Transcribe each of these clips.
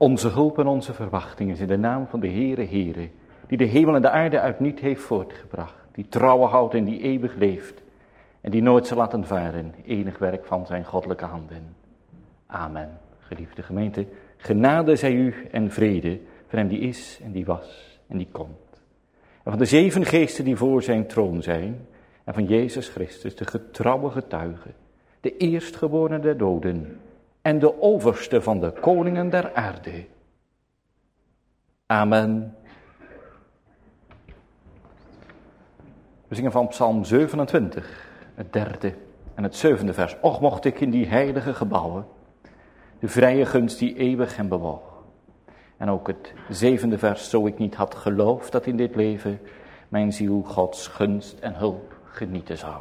Onze hulp en onze verwachting is in de naam van de Heere, die de hemel en de aarde uit niet heeft voortgebracht, die trouwen houdt en die eeuwig leeft, en die nooit zal laten varen, enig werk van zijn goddelijke handen. Amen. Geliefde gemeente, genade zij u en vrede van hem die is en die was en die komt. En van de 7 geesten die voor zijn troon zijn, en van Jezus Christus, de getrouwe getuige, de eerstgeborene der doden, en de overste van de koningen der aarde. Amen. We zingen van Psalm 27, het 3e en het 7e vers. Och, mocht ik in die heilige gebouwen, de vrije gunst die eeuwig hem bewoog. En ook het 7e vers, zo ik niet had geloofd dat in dit leven mijn ziel Gods gunst en hulp genieten zou.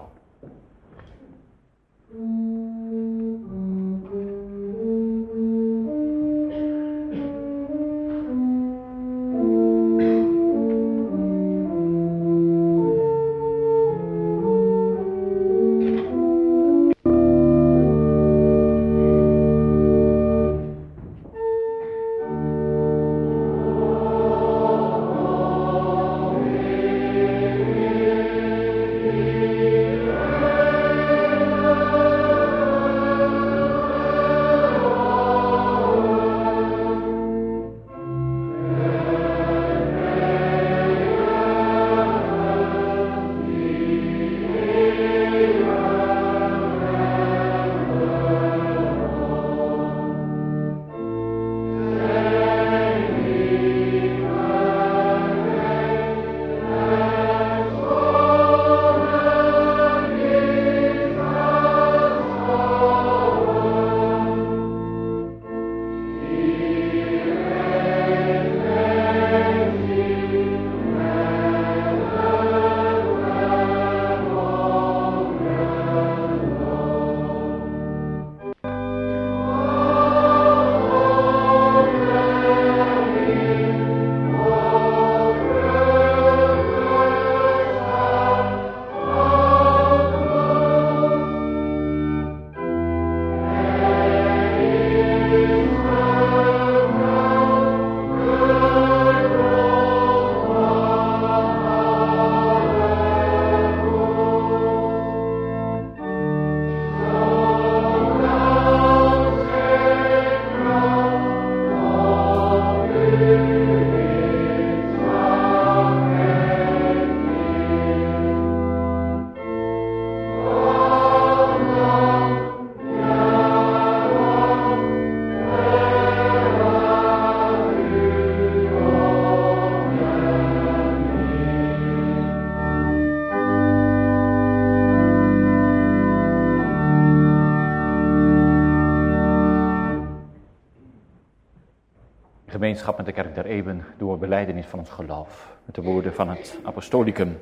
Gemeenschap met de Kerk der Eeuwen door belijdenis van ons geloof. Met de woorden van het Apostolicum.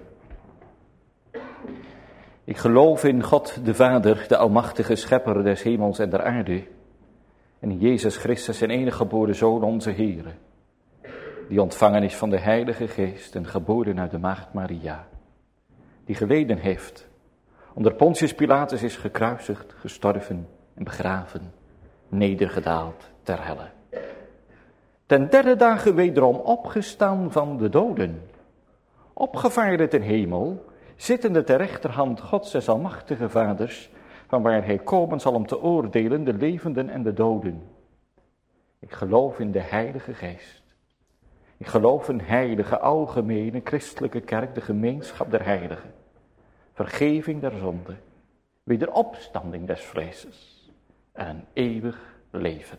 Ik geloof in God de Vader, de almachtige schepper des hemels en der aarde. En in Jezus Christus zijn enige geboren Zoon, onze Heere. Die ontvangen is van de Heilige Geest en geboren uit de Maagd Maria. Die geleden heeft. Onder Pontius Pilatus is gekruisigd, gestorven en begraven. Nedergedaald ter helle. Ten 3e dagen wederom opgestaan van de doden. Opgevaarde ten hemel, zittende ter rechterhand Gods des almachtige Vaders, van waar hij komen zal om te oordelen de levenden en de doden. Ik geloof in de Heilige Geest. Ik geloof een heilige, algemene, christelijke kerk, de gemeenschap der heiligen. Vergeving der zonde, wederopstanding des vleeses en een eeuwig leven.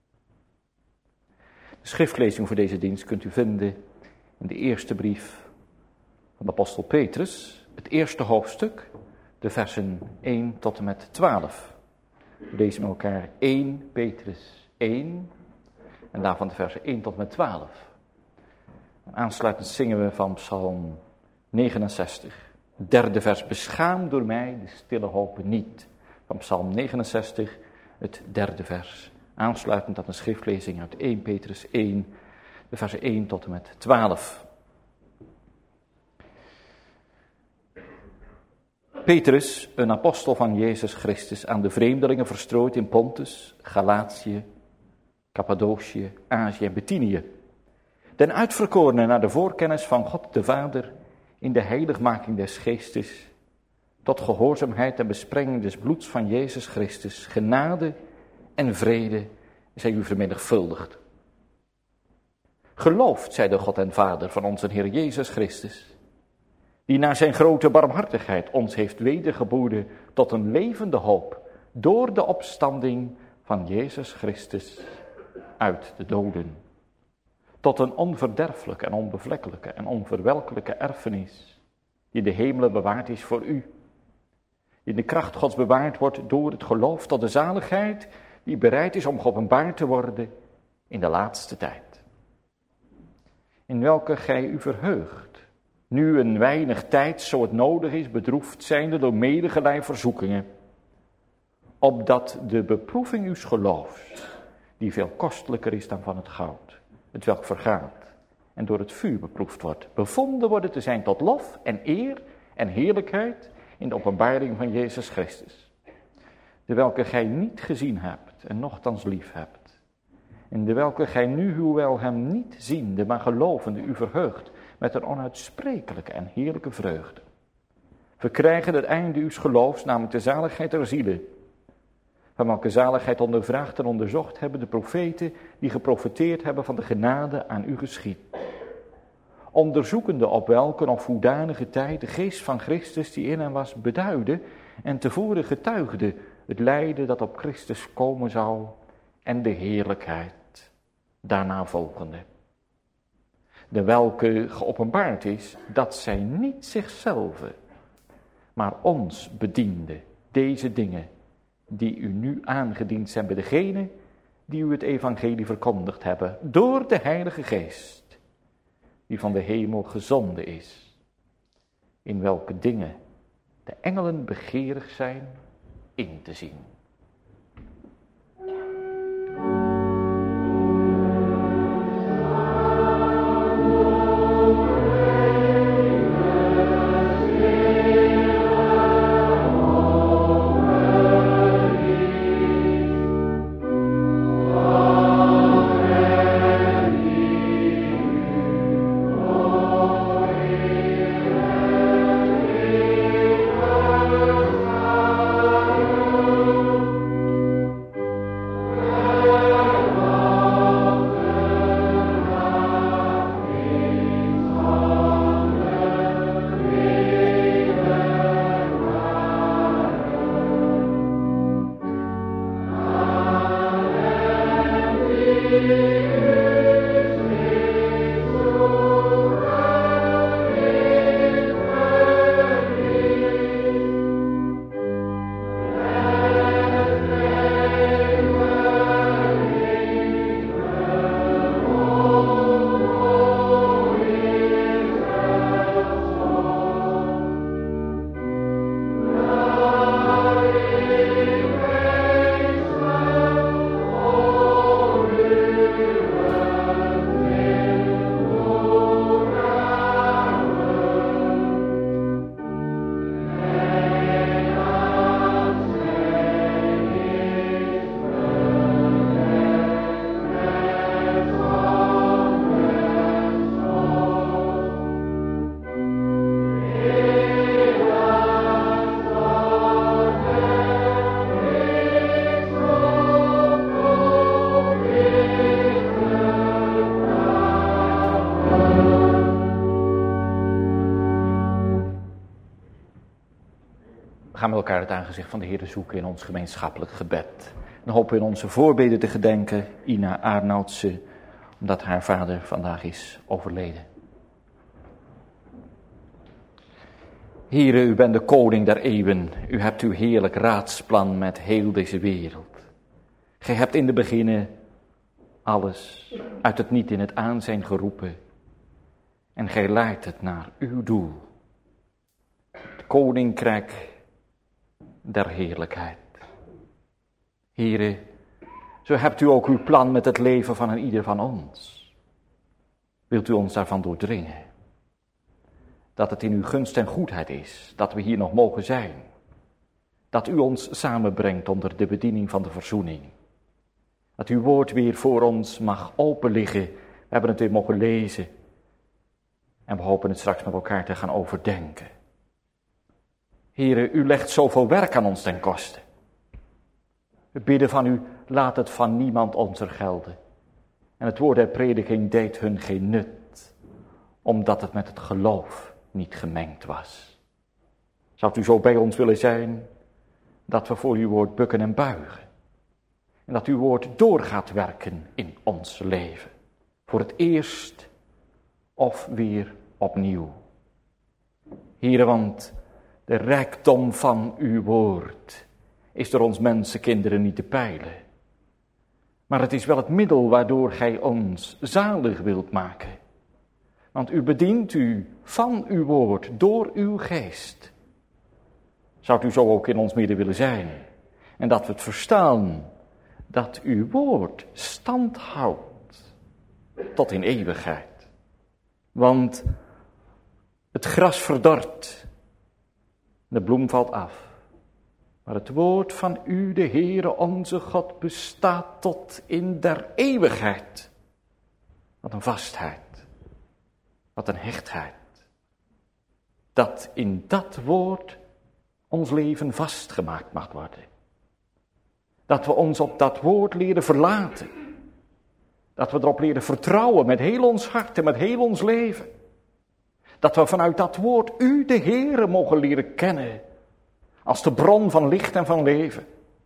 De schriftlezing voor deze dienst kunt u vinden in de eerste brief van de apostel Petrus, het eerste hoofdstuk, de versen 1 tot en met 12. We lezen met elkaar 1 Petrus 1 en daarvan de versen 1 tot en met 12. En aansluitend zingen we van Psalm 69, 3e vers, beschaam door mij de stille hoop niet. Van Psalm 69, het 3e vers. Aansluitend aan de schriftlezing uit 1 Petrus 1, de versen 1 tot en met 12. Petrus, een apostel van Jezus Christus, aan de vreemdelingen verstrooid in Pontus, Galatië, Cappadocië, Azië en Bithynië. Den uitverkorenen naar de voorkennis van God de Vader in de heiligmaking des Geestes, tot gehoorzaamheid en besprenging des bloeds van Jezus Christus, genade en vrede zij u vermenigvuldigd. Geloofd zij de God en Vader van onze Heer Jezus Christus, die naar zijn grote barmhartigheid ons heeft wedergeboren tot een levende hoop door de opstanding van Jezus Christus uit de doden. Tot een onverderfelijke en onbevlekkelijke en onverwelkelijke erfenis, die in de hemelen bewaard is voor u. Die in de kracht Gods bewaard wordt door het geloof tot de zaligheid, die bereid is om geopenbaard te worden in de laatste tijd. In welke gij u verheugt, nu een weinig tijd, zo het nodig is, bedroefd zijnde door medigerlei verzoekingen, opdat de beproeving uws geloofs, die veel kostelijker is dan van het goud, het welk vergaat en door het vuur beproefd wordt, bevonden worden te zijn tot lof en eer en heerlijkheid in de openbaring van Jezus Christus, de welke gij niet gezien hebt en nochtans lief hebt, en de welke gij nu, hoewel hem niet ziende, maar gelovende, u verheugt met een onuitsprekelijke en heerlijke vreugde. Verkrijgen het einde uws geloofs, namelijk de zaligheid der zielen, van welke zaligheid ondervraagd en onderzocht hebben de profeten die geprofeteerd hebben van de genade aan u geschied. Onderzoekende op welke of hoedanige tijd de geest van Christus die in hem was beduidde en tevoren getuigde het lijden dat op Christus komen zou en de heerlijkheid daarna volgende. De welke geopenbaard is dat zij niet zichzelf, maar ons bediende, deze dingen die u nu aangediend zijn bij degene die u het evangelie verkondigd hebben, door de Heilige Geest, die van de hemel gezonden is, in welke dingen de engelen begeerig zijn in te zien. We gaan met elkaar het aangezicht van de Heer zoeken in ons gemeenschappelijk gebed. Dan hopen we in onze voorbeden te gedenken, Ina Arnoudse, omdat haar vader vandaag is overleden. Heere, u bent de koning der eeuwen. U hebt uw heerlijk raadsplan met heel deze wereld. Gij hebt in de beginnen alles uit het niet in het aanzijn geroepen. En gij leidt het naar uw doel. Het koninkrijk der heerlijkheid. Heere, zo hebt u ook uw plan met het leven van een ieder van ons. Wilt u ons daarvan doordringen? Dat het in uw gunst en goedheid is, dat we hier nog mogen zijn. Dat u ons samenbrengt onder de bediening van de verzoening. Dat uw woord weer voor ons mag open liggen. We hebben het weer mogen lezen. En we hopen het straks met elkaar te gaan overdenken. Heere, u legt zoveel werk aan ons ten koste. We bidden van u, laat het van niemand ons gelden. En het woord der prediking deed hun geen nut, omdat het met het geloof niet gemengd was. Zou u zo bij ons willen zijn, dat we voor uw woord bukken en buigen. En dat uw woord doorgaat werken in ons leven. Voor het eerst of weer opnieuw. Heere, want de rijkdom van uw woord is door ons mensenkinderen niet te peilen. Maar het is wel het middel waardoor gij ons zalig wilt maken. Want u bedient u van uw woord door uw geest. Zou u zo ook in ons midden willen zijn. En dat we het verstaan dat uw woord stand houdt tot in eeuwigheid. Want het gras verdort, de bloem valt af. Maar het woord van u, de Heere onze God, bestaat tot in der eeuwigheid. Wat een vastheid, wat een hechtheid. Dat in dat woord ons leven vastgemaakt mag worden. Dat we ons op dat woord leren verlaten. Dat we erop leren vertrouwen met heel ons hart en met heel ons leven. Dat we vanuit dat woord u, de Heere, mogen leren kennen. Als de bron van licht en van leven.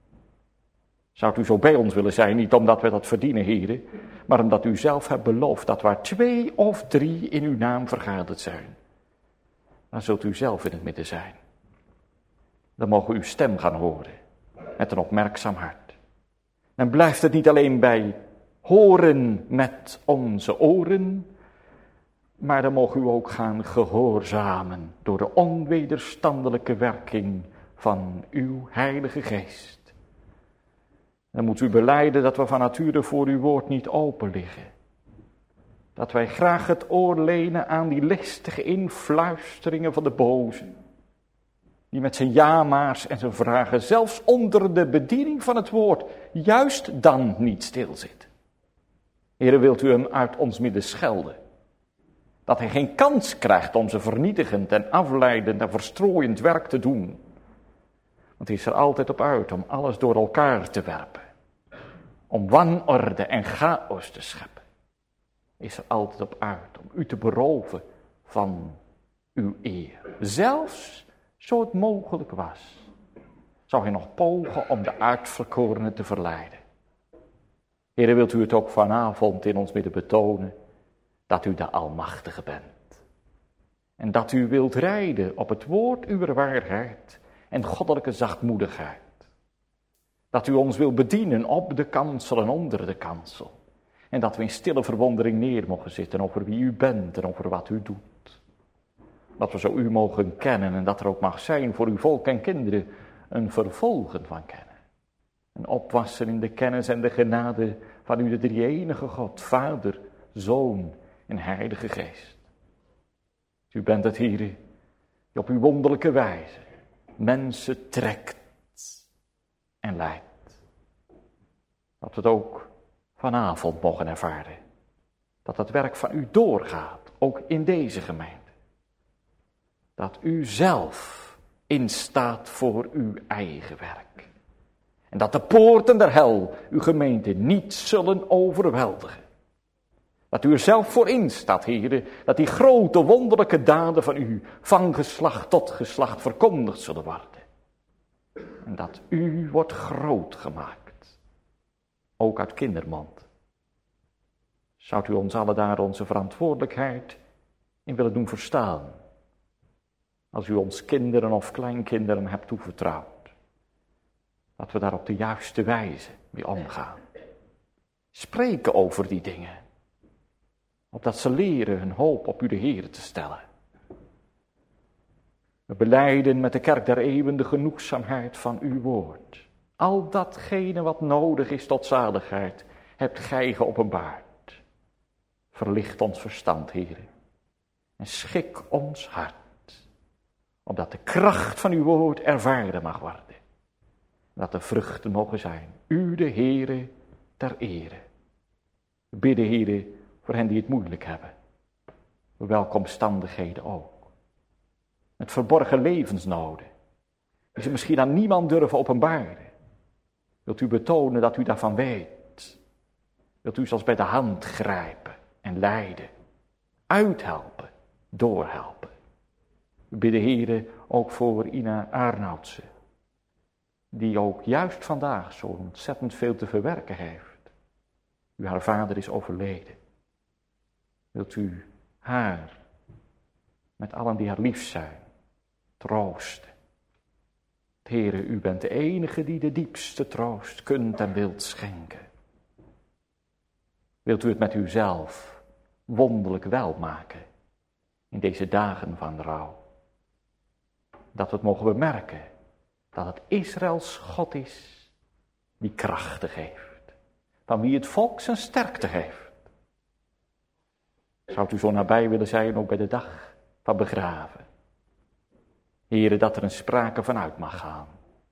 Zou u zo bij ons willen zijn, niet omdat we dat verdienen, Heere, maar omdat u zelf hebt beloofd dat waar 2 of 3 in uw naam vergaderd zijn, dan zult u zelf in het midden zijn. Dan mogen we uw stem gaan horen, met een opmerkzaam hart. En blijft het niet alleen bij horen met onze oren, maar dan mogen u ook gaan gehoorzamen door de onwederstandelijke werking van uw Heilige Geest. Dan moet u belijden dat we van nature voor uw woord niet open liggen. Dat wij graag het oor lenen aan die listige influisteringen van de boze. Die met zijn ja-maars en zijn vragen zelfs onder de bediening van het woord juist dan niet stilzit. Heere, wilt u hem uit ons midden schelden? Dat hij geen kans krijgt om ze vernietigend en afleidend en verstrooiend werk te doen. Want hij is er altijd op uit om alles door elkaar te werpen. Om wanorde en chaos te scheppen. Is er altijd op uit om u te beroven van uw eer. Zelfs zo het mogelijk was, zou hij nog pogen om de uitverkorenen te verleiden. Heere, wilt u het ook vanavond in ons midden betonen, dat u de Almachtige bent. En dat u wilt rijden op het woord uwer waarheid en goddelijke zachtmoedigheid. Dat u ons wil bedienen op de kansel en onder de kansel. En dat we in stille verwondering neer mogen zitten over wie u bent en over wat u doet. Dat we zo u mogen kennen en dat er ook mag zijn voor uw volk en kinderen een vervolgen van kennen. Een opwassen in de kennis en de genade van u de drie-enige God, Vader, Zoon en Heilige Geest. U bent het, Heere, die op uw wonderlijke wijze mensen trekt en leidt. Dat we het ook vanavond mogen ervaren. Dat het werk van u doorgaat, ook in deze gemeente. Dat u zelf instaat voor uw eigen werk. En dat de poorten der hel uw gemeente niet zullen overweldigen. Dat u er zelf voor instaat, Heere, dat die grote wonderlijke daden van u van geslacht tot geslacht verkondigd zullen worden. En dat u wordt groot gemaakt, ook uit kindermond. Zou u ons alle daar onze verantwoordelijkheid in willen doen verstaan, als u ons kinderen of kleinkinderen hebt toevertrouwd. Dat we daar op de juiste wijze mee omgaan. Spreken over die dingen. Opdat ze leren hun hoop op u de Heer te stellen. We belijden met de kerk der eeuwen de genoegzaamheid van uw woord. Al datgene wat nodig is tot zaligheid, hebt gij geopenbaard. Verlicht ons verstand, Heer. En schik ons hart. Opdat de kracht van uw woord ervaren mag worden. Dat de vruchten mogen zijn. U de Heere ter ere. We bidden, Heere, voor hen die het moeilijk hebben. Voor welke omstandigheden ook. Met verborgen levensnoden. Die ze misschien aan niemand durven openbaren. Wilt u betonen dat u daarvan weet. Wilt u ze als bij de hand grijpen en leiden. Uithelpen, doorhelpen. We bidden, Heere, ook voor Ina Arnoudsen. Die ook juist vandaag zo ontzettend veel te verwerken heeft. U haar vader is overleden. Wilt u haar, met allen die haar lief zijn, troosten. Heere, u bent de enige die de diepste troost kunt en wilt schenken. Wilt u het met uzelf wonderlijk wel maken in deze dagen van rouw. Dat we het mogen bemerken dat het Israëls God is die krachten geeft. Van wie het volk zijn sterkte heeft. Zou u zo nabij willen zijn ook bij de dag van begraven. Heere, dat er een sprake van uit mag gaan.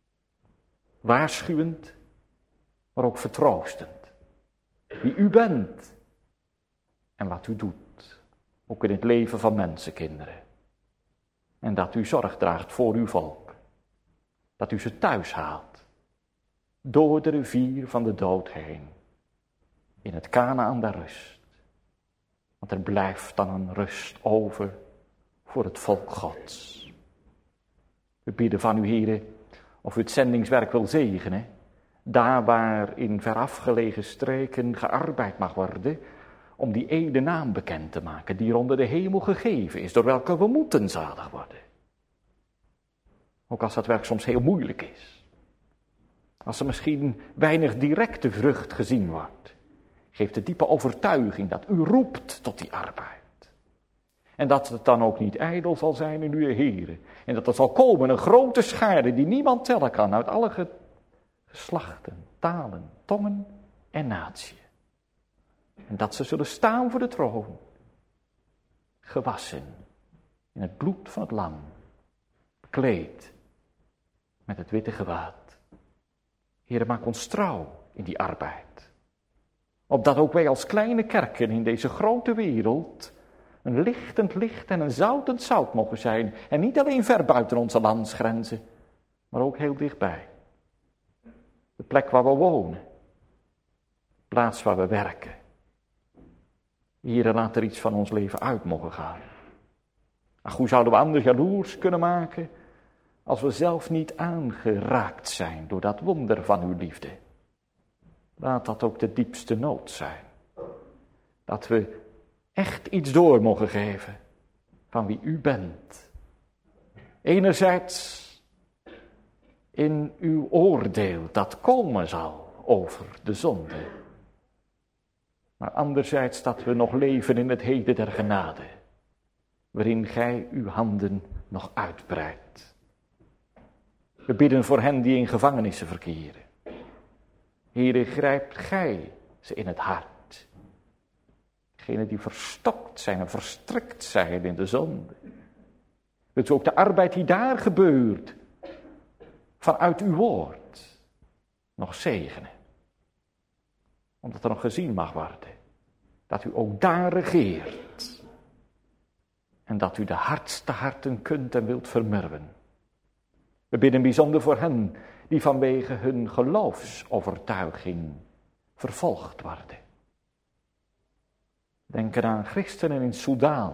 Waarschuwend, maar ook vertroostend. Wie u bent en wat u doet. Ook in het leven van mensenkinderen. En dat u zorg draagt voor uw volk. Dat u ze thuis haalt. Door de rivier van de dood heen. In het Kanaän der rust. Want er blijft dan een rust over voor het volk Gods. We bidden van u, Heere, of u het zendingswerk wil zegenen. Daar waar in verafgelegen streken gearbeid mag worden. Om die ene naam bekend te maken die er onder de hemel gegeven is. Door welke we moeten zalig worden. Ook als dat werk soms heel moeilijk is. Als er misschien weinig directe vrucht gezien wordt. Geeft de diepe overtuiging dat u roept tot die arbeid. En dat het dan ook niet ijdel zal zijn in uw Heere. En dat er zal komen een grote schare die niemand tellen kan uit alle geslachten, talen, tongen en natieën. En dat ze zullen staan voor de troon. Gewassen in het bloed van het lam. Bekleed met het witte gewaad. Heere, maak ons trouw in die arbeid. Opdat ook wij als kleine kerken in deze grote wereld een lichtend licht en een zoutend zout mogen zijn. En niet alleen ver buiten onze landsgrenzen, maar ook heel dichtbij. De plek waar we wonen. De plaats waar we werken. Heere, laat er iets van ons leven uit mogen gaan. Ach, hoe zouden we anderen jaloers kunnen maken als we zelf niet aangeraakt zijn door dat wonder van uw liefde. Laat dat ook de diepste nood zijn. Dat we echt iets door mogen geven van wie u bent. Enerzijds in uw oordeel dat komen zal over de zonde. Maar anderzijds dat we nog leven in het heden der genade. Waarin gij uw handen nog uitbreidt. We bidden voor hen die in gevangenissen verkeren. Heere, grijpt gij ze in het hart. Degenen die verstokt zijn en verstrikt zijn in de zonde. Wilt u ook de arbeid die daar gebeurt, vanuit uw woord, nog zegenen. Omdat er nog gezien mag worden, dat u ook daar regeert. En dat u de hardste harten kunt en wilt vermurwen. We bidden bijzonder voor hen die vanwege hun geloofsovertuiging vervolgd worden. Denken aan christenen in Soudaan,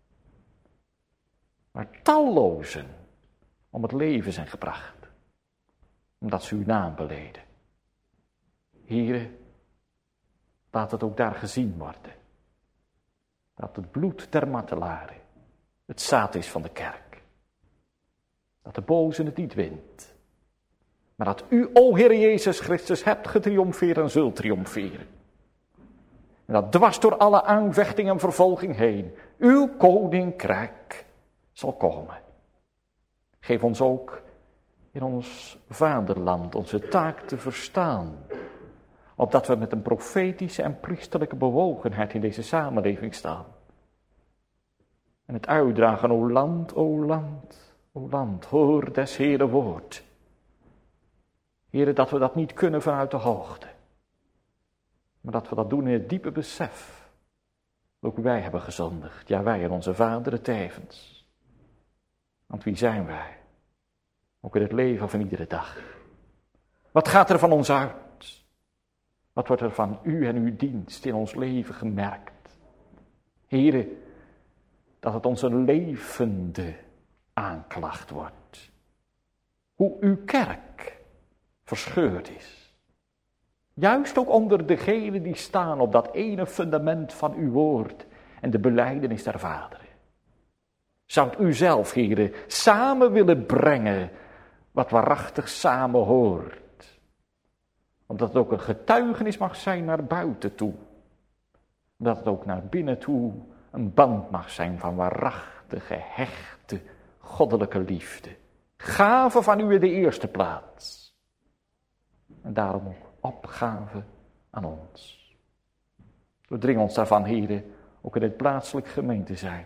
waar tallozen om het leven zijn gebracht, omdat ze uw naam beleden. Heere, laat het ook daar gezien worden, dat het bloed der martelaren het zaad is van de kerk. Dat de boze het niet wint. Maar dat u, o Heer Jezus Christus, hebt getriomfeerd en zult triomferen. En dat dwars door alle aanvechting en vervolging heen, uw koninkrijk zal komen. Geef ons ook in ons vaderland onze taak te verstaan. Opdat we met een profetische en priesterlijke bewogenheid in deze samenleving staan. En het uitdragen, o land, o land, o land, hoor des Heere woord. Heere, dat we dat niet kunnen vanuit de hoogte. Maar dat we dat doen in het diepe besef. Ook wij hebben gezondigd. Ja, wij en onze vaderen tevens. Want wie zijn wij? Ook in het leven van iedere dag. Wat gaat er van ons uit? Wat wordt er van u en uw dienst in ons leven gemerkt? Here, dat het ons een levende aanklacht wordt. Hoe uw kerk verscheurd is. Juist ook onder degenen die staan op dat ene fundament van uw woord en de belijdenis der vaderen. Zou u zelf, Here, samen willen brengen wat waarachtig samen hoort. Omdat het ook een getuigenis mag zijn naar buiten toe. Omdat het ook naar binnen toe een band mag zijn van waarachtige, hechte, goddelijke liefde. Gave van u in de eerste plaats. En daarom ook opgave aan ons. Doordring ons daarvan, heren, ook in het plaatselijk gemeente zijn.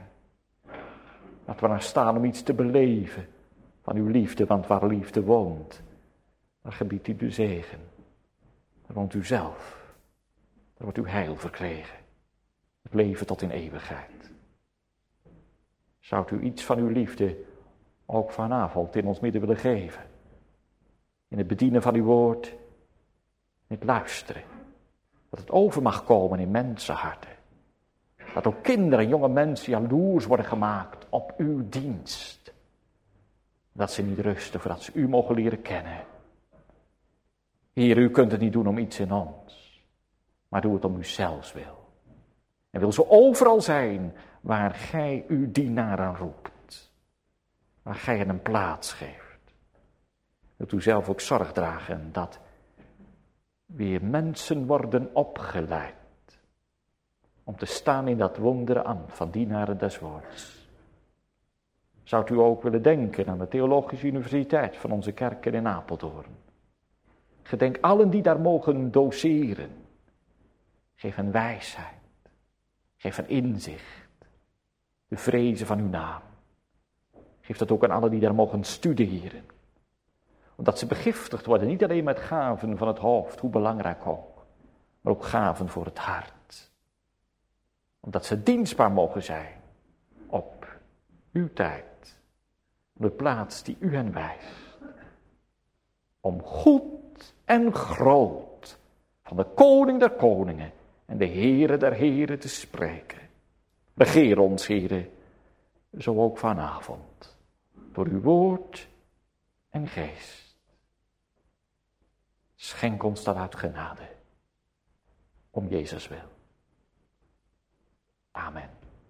Dat we naar staan om iets te beleven van uw liefde, want waar liefde woont, daar gebiedt u de zegen. Daar woont u zelf. Daar wordt uw heil verkregen. Het leven tot in eeuwigheid. Zou u iets van uw liefde ook vanavond in ons midden willen geven? In het bedienen van uw woord, in het luisteren. Dat het over mag komen in mensenharten. Dat ook kinderen en jonge mensen jaloers worden gemaakt op uw dienst. Dat ze niet rusten voordat ze u mogen leren kennen. Heer, u kunt het niet doen om iets in ons, maar doe het om uzelfs wil. En wil zo overal zijn waar gij uw dienaren roept. Waar gij hen een plaats geeft. Wilt u zelf ook zorg dragen dat weer mensen worden opgeleid. Om te staan in dat wondere ambt van dienaren des woords. Zou u ook willen denken aan de Theologische Universiteit van onze kerken in Apeldoorn. Gedenk allen die daar mogen doseren. Geef hen wijsheid. Geef hen inzicht. De vrezen van uw naam. Geef dat ook aan allen die daar mogen studeren. Omdat ze begiftigd worden, niet alleen met gaven van het hoofd, hoe belangrijk ook. Maar ook gaven voor het hart. Omdat ze dienstbaar mogen zijn op uw tijd. Op de plaats die u hen wijst. Om goed en groot van de koning der koningen en de Heere der heren te spreken. Begeer ons, Heere, zo ook vanavond, door uw woord en geest. Schenk ons dat uit genade, om Jezus wil. Amen.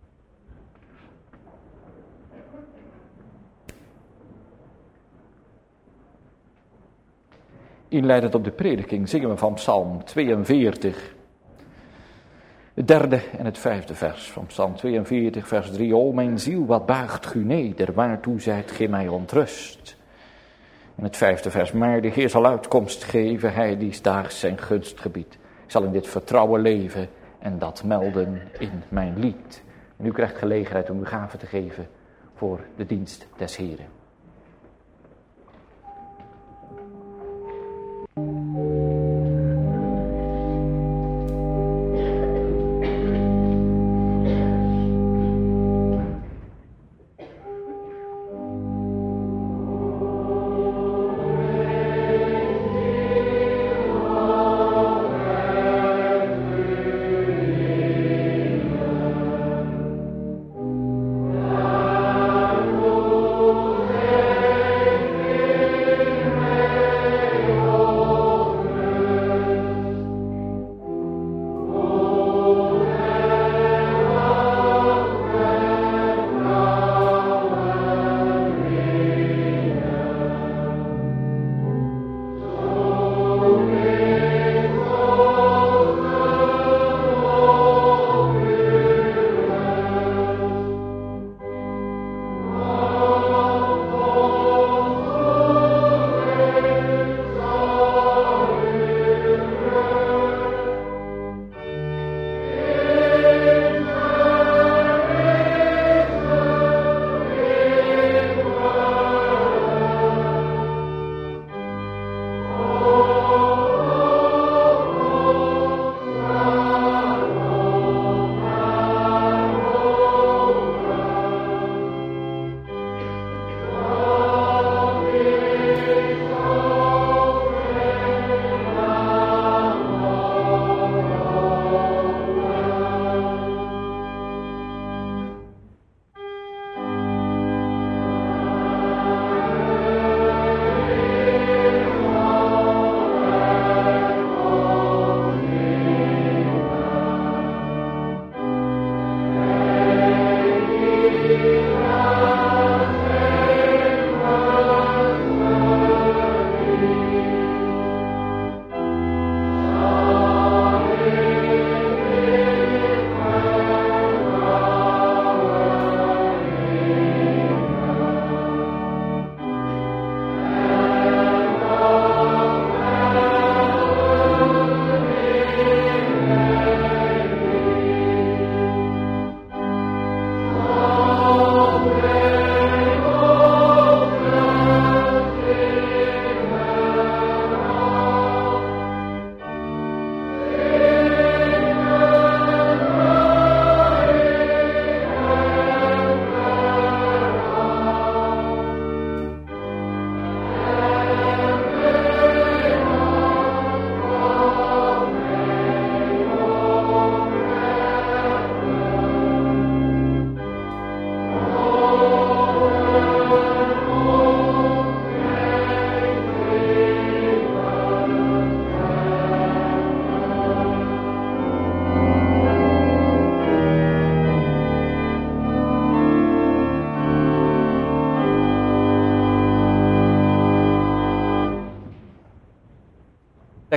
Inleidend op de prediking zingen we van Psalm 42, het 3e en het 5e vers van Psalm 42, vers 3. O mijn ziel, wat buigt u neder, waartoe zijt gij mij ontrust? En het 5e vers, maar de Heer zal uitkomst geven, hij die daags zijn gunst gebiedt. Ik zal in dit vertrouwen leven en dat melden in mijn lied. En u krijgt gelegenheid om uw gave te geven voor de dienst des Heren.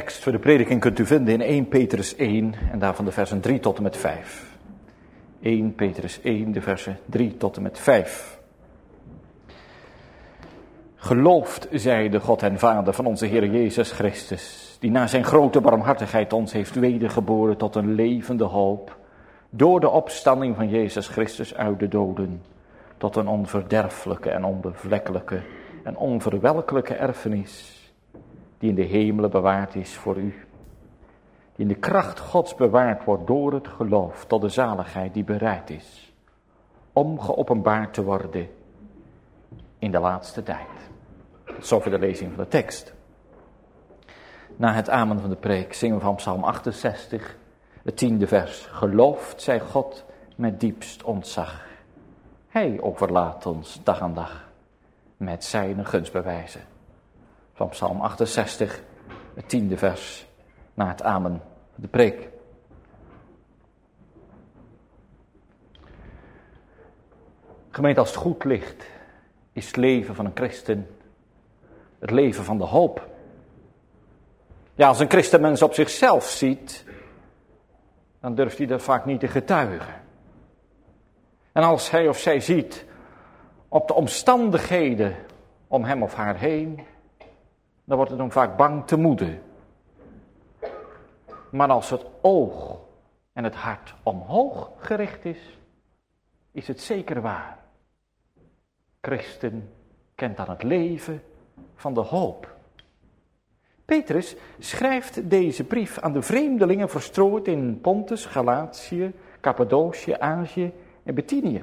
tekst voor de prediking kunt u vinden in 1 Petrus 1 en daarvan de versen 3 tot en met 5. 1 Petrus 1, de versen 3 tot en met 5. Gelooft zij de God en Vader van onze Heer Jezus Christus, die na zijn grote barmhartigheid ons heeft wedergeboren tot een levende hoop, door de opstanding van Jezus Christus uit de doden, tot een onverderfelijke en onbevlekkelijke en onverwelkelijke erfenis, die in de hemelen bewaard is voor u, die in de kracht Gods bewaard wordt door het geloof tot de zaligheid die bereid is, om geopenbaard te worden in de laatste tijd. Tot zover de lezing van de tekst. Na het amen van de preek zingen we van Psalm 68, het 10e vers. Geloofd zij God met diepst ontzag. Hij overlaat ons dag aan dag met zijn gunstbewijzen. Van Psalm 68, het 10e vers, na het amen van de preek. Gemeente, als het goed ligt, is het leven van een christen het leven van de hoop. Ja, als een christenmens op zichzelf ziet, dan durft hij dat vaak niet te getuigen. En als hij of zij ziet op de omstandigheden om hem of haar heen, dan wordt het hem vaak bang te moede. Maar als het oog en het hart omhoog gericht is het zeker waar. Christen kent dan het leven van de hoop. Petrus schrijft deze brief aan de vreemdelingen verstrooid in Pontus, Galatië, Cappadocië, Azië en Bithynië.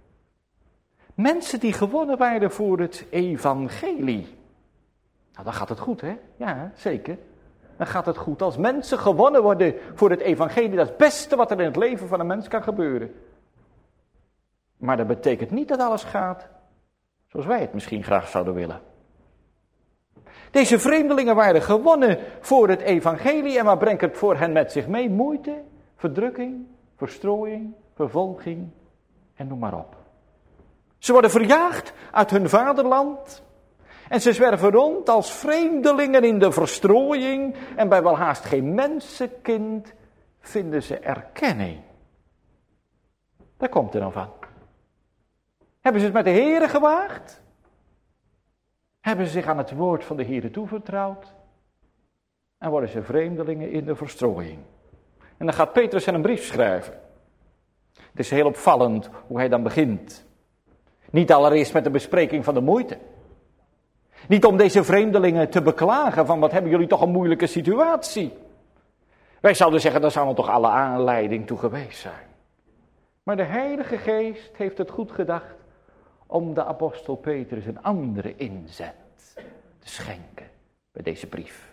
Mensen die gewonnen waren voor het evangelie. Nou, dan gaat het goed, hè? Ja, zeker. Dan gaat het goed. Als mensen gewonnen worden voor het evangelie, dat is het beste wat er in het leven van een mens kan gebeuren. Maar dat betekent niet dat alles gaat zoals wij het misschien graag zouden willen. Deze vreemdelingen waren gewonnen voor het evangelie en wat brengt het voor hen met zich mee? Moeite, verdrukking, verstrooiing, vervolging en noem maar op. Ze worden verjaagd uit hun vaderland en ze zwerven rond als vreemdelingen in de verstrooiing en bij welhaast geen mensenkind vinden ze erkenning. Daar komt het dan van. Hebben ze het met de Here gewaagd? Hebben ze zich aan het woord van de Here toevertrouwd? En worden ze vreemdelingen in de verstrooiing. En dan gaat Petrus hen een brief schrijven. Het is heel opvallend hoe hij dan begint. Niet allereerst met de bespreking van de moeite. Niet om deze vreemdelingen te beklagen van wat hebben jullie toch een moeilijke situatie. Wij zouden zeggen, daar zou er toch alle aanleiding toe geweest zijn. Maar de Heilige Geest heeft het goed gedacht om de apostel Petrus een andere inzet te schenken bij deze brief.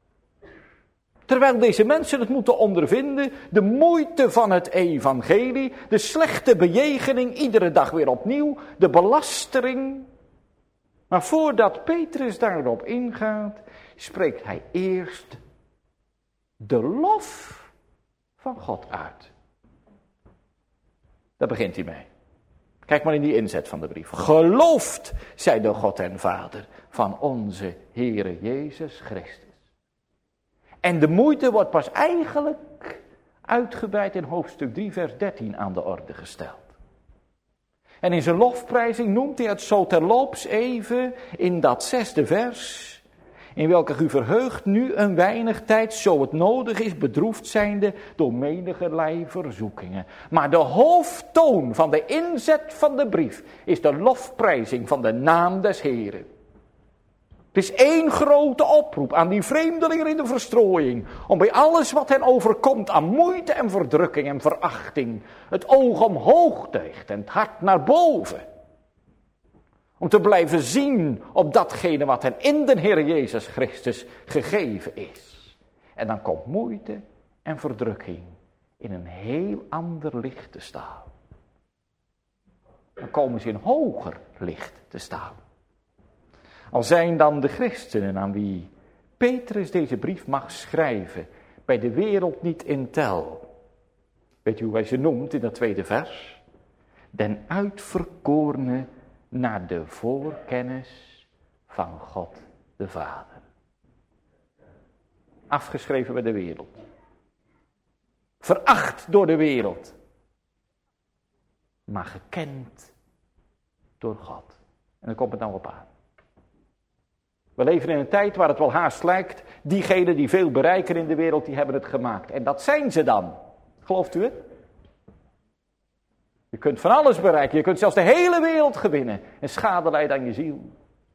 Terwijl deze mensen het moeten ondervinden, de moeite van het evangelie, de slechte bejegening, iedere dag weer opnieuw, de belastering. Maar voordat Petrus daarop ingaat, spreekt hij eerst de lof van God uit. Daar begint hij mee. Kijk maar in die inzet van de brief. Geloofd zij de God en Vader van onze Heere Jezus Christus. En de moeite wordt pas eigenlijk uitgebreid in hoofdstuk 3 vers 13 aan de orde gesteld. En in zijn lofprijzing noemt hij het zo terloops even in dat 6e vers. In welke u verheugt nu een weinig tijd, zo het nodig is, bedroefd zijnde door menigerlei verzoekingen. Maar de hoofdtoon van de inzet van de brief is de lofprijzing van de naam des Heren. Het is één grote oproep aan die vreemdelingen in de verstrooiing, om bij alles wat hen overkomt aan moeite en verdrukking en verachting, het oog omhoog te richten en het hart naar boven. Om te blijven zien op datgene wat hen in de Heer Jezus Christus gegeven is. En dan komt moeite en verdrukking in een heel ander licht te staan. Dan komen ze in hoger licht te staan. Al zijn dan de christenen aan wie Petrus deze brief mag schrijven, bij de wereld niet in tel. Weet u hoe hij ze noemt in dat 2e vers? Den uitverkorene naar de voorkennis van God de Vader. Afgeschreven bij de wereld. Veracht door de wereld. Maar gekend door God. En daar komt het nou op aan. We leven in een tijd waar het wel haast lijkt. Diegenen die veel bereiken in de wereld, die hebben het gemaakt. En dat zijn ze dan. Gelooft u het? Je kunt van alles bereiken. Je kunt zelfs de hele wereld gewinnen. En schade lijden aan je ziel.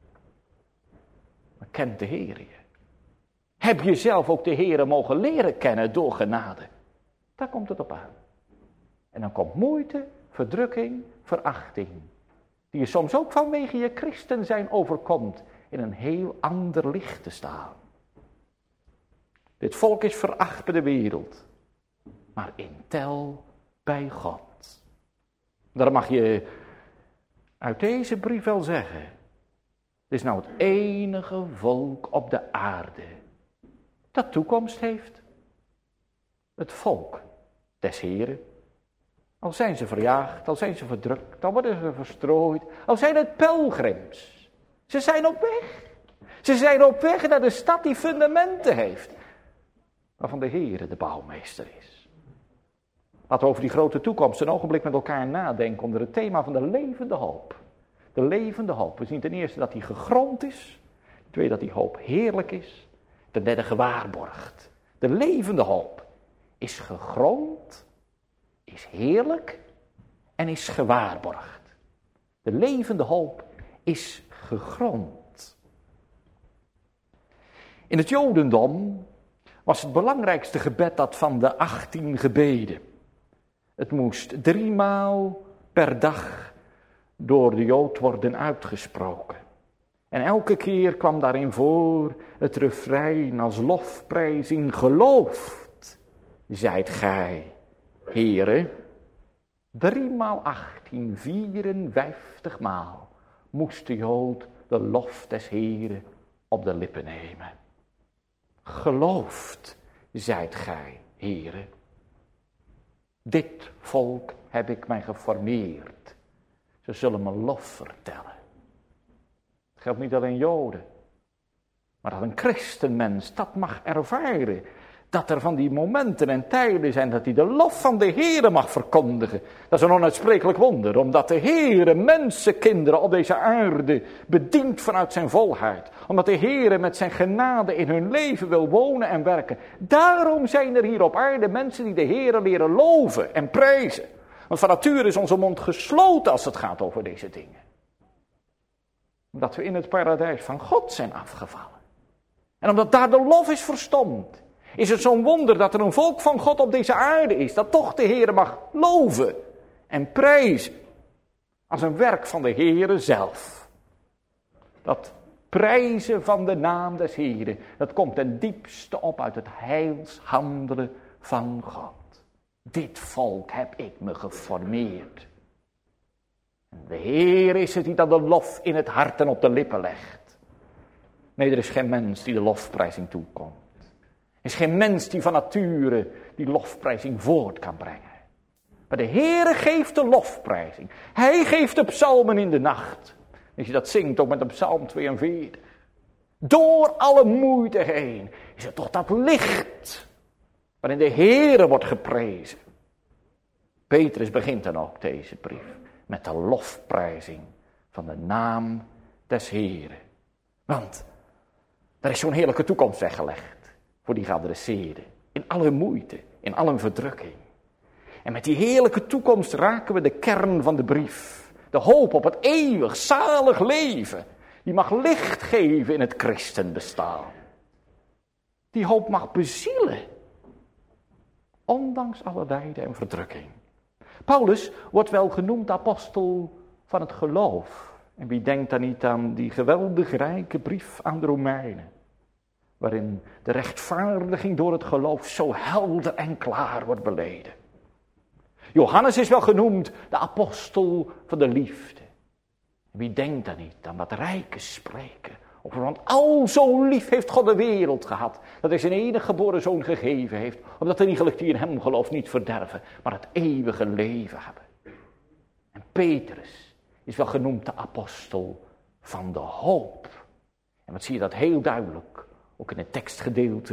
Maar kent de Heer je? Heb je zelf ook de Heer mogen leren kennen door genade? Daar komt het op aan. En dan komt moeite, verdrukking, verachting. Die je soms ook vanwege je christen zijn overkomt. In een heel ander licht te staan. Dit volk is veracht bij de wereld. Maar in tel bij God. Daar mag je uit deze brief wel zeggen. Het is nou het enige volk op de aarde dat toekomst heeft. Het volk des Heren. Al zijn ze verjaagd, al zijn ze verdrukt, al worden ze verstrooid, al zijn het pelgrims. Ze zijn op weg. Ze zijn op weg naar de stad die fundamenten heeft. Waarvan de Heere de bouwmeester is. Laten we over die grote toekomst een ogenblik met elkaar nadenken onder het thema van de levende hoop. De levende hoop. We zien ten eerste dat die gegrond is. Ten tweede dat die hoop heerlijk is. Ten derde gewaarborgd. De levende hoop is gegrond, is heerlijk en is gewaarborgd. De levende hoop is gegrond. In het Jodendom was het belangrijkste gebed dat van de 18 gebeden. Het moest 3 maal per dag door de Jood worden uitgesproken. En elke keer kwam daarin voor het refrein als lofprijzing: geloofd zijt gij, Heere. 3 maal 18, 54 maal moest de Jood de lof des Heeren op de lippen nemen. Geloofd zijt gij, Heere. Dit volk heb ik mij geformeerd. Ze zullen me lof vertellen. Het geldt niet alleen Joden. Maar dat een christenmens dat mag ervaren. Dat er van die momenten en tijden zijn dat hij de lof van de Heere mag verkondigen. Dat is een onuitsprekelijk wonder. Omdat de Heere mensenkinderen op deze aarde bedient vanuit zijn volheid. Omdat de Heere met zijn genade in hun leven wil wonen en werken. Daarom zijn er hier op aarde mensen die de Heere leren loven en prijzen. Want van nature is onze mond gesloten als het gaat over deze dingen. Omdat we in het paradijs van God zijn afgevallen. En omdat daar de lof is verstomd. Is het zo'n wonder dat er een volk van God op deze aarde is. Dat toch de Heere mag loven en prijzen. Als een werk van de Heere zelf. Dat prijzen van de naam des Heeren. Dat komt ten diepste op uit het heilshandelen van God. Dit volk heb ik me geformeerd. En de Heer is het die dan de lof in het hart en op de lippen legt. Nee, er is geen mens die de lofprijzing toekomt. Er is geen mens die van nature die lofprijzing voort kan brengen. Maar de Heere geeft de lofprijzing. Hij geeft de psalmen in de nacht. Als je dat zingt ook met de psalm 42. Door alle moeite heen is het toch dat licht waarin de Heere wordt geprezen. Petrus begint dan ook deze brief met de lofprijzing van de naam des Heeren. Want er is zo'n heerlijke toekomst weggelegd voor die geadresseerden. In al hun moeite, in al hun verdrukking. En met die heerlijke toekomst raken we de kern van de brief. De hoop op het eeuwig, zalig leven. Die mag licht geven in het christenbestaan. Die hoop mag bezielen. Ondanks alle lijden en verdrukking. Paulus wordt wel genoemd apostel van het geloof. En wie denkt dan niet aan die geweldig rijke brief aan de Romeinen. Waarin de rechtvaardiging door het geloof zo helder en klaar wordt beleden. Johannes is wel genoemd de apostel van de liefde. En wie denkt dan niet aan dat rijke spreken. Want al zo lief heeft God de wereld gehad. Dat hij zijn enige geboren zoon gegeven heeft. Omdat de iegelijk die in hem gelooft niet verderven. Maar het eeuwige leven hebben. En Petrus is wel genoemd de apostel van de hoop. En wat zie je dat heel duidelijk. Ook in het tekstgedeelte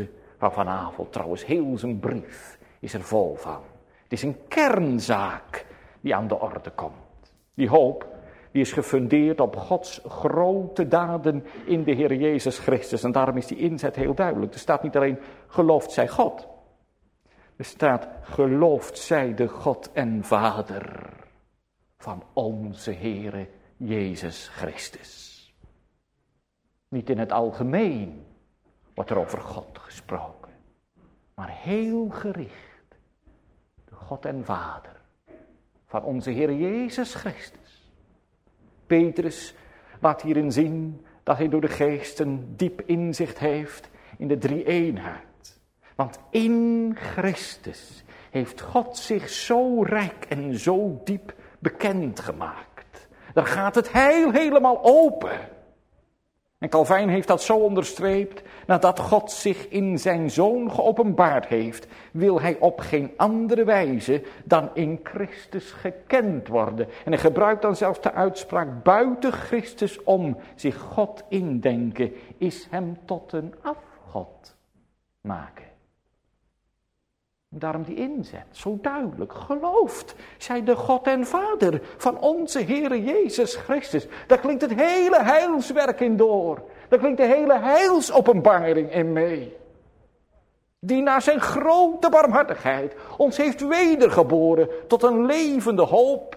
Van vanavond trouwens, heel zijn brief is er vol van. Het is een kernzaak die aan de orde komt. Die hoop, die is gefundeerd op Gods grote daden in de Heer Jezus Christus. En daarom is die inzet heel duidelijk. Er staat niet alleen, geloofd zij God. Er staat, geloofd zij de God en Vader van onze Heere Jezus Christus. Niet in het algemeen wordt er over God gesproken, maar heel gericht. De God en Vader van onze Heer Jezus Christus. Petrus laat hierin zien dat hij door de geest een diep inzicht heeft in de drie-eenheid. Want in Christus heeft God zich zo rijk en zo diep bekendgemaakt. Daar gaat het heil helemaal open. En Calvijn heeft dat zo onderstreept, nadat God zich in zijn Zoon geopenbaard heeft, wil hij op geen andere wijze dan in Christus gekend worden. En hij gebruikt dan zelfs de uitspraak, buiten Christus om zich God indenken, is hem tot een afgod maken. Daarom die inzet, zo duidelijk, geloofd, zij de God en Vader van onze Heere Jezus Christus. Daar klinkt het hele heilswerk in door. Daar klinkt de hele heilsopenbaring in mee. Die naar zijn grote barmhartigheid ons heeft wedergeboren tot een levende hoop.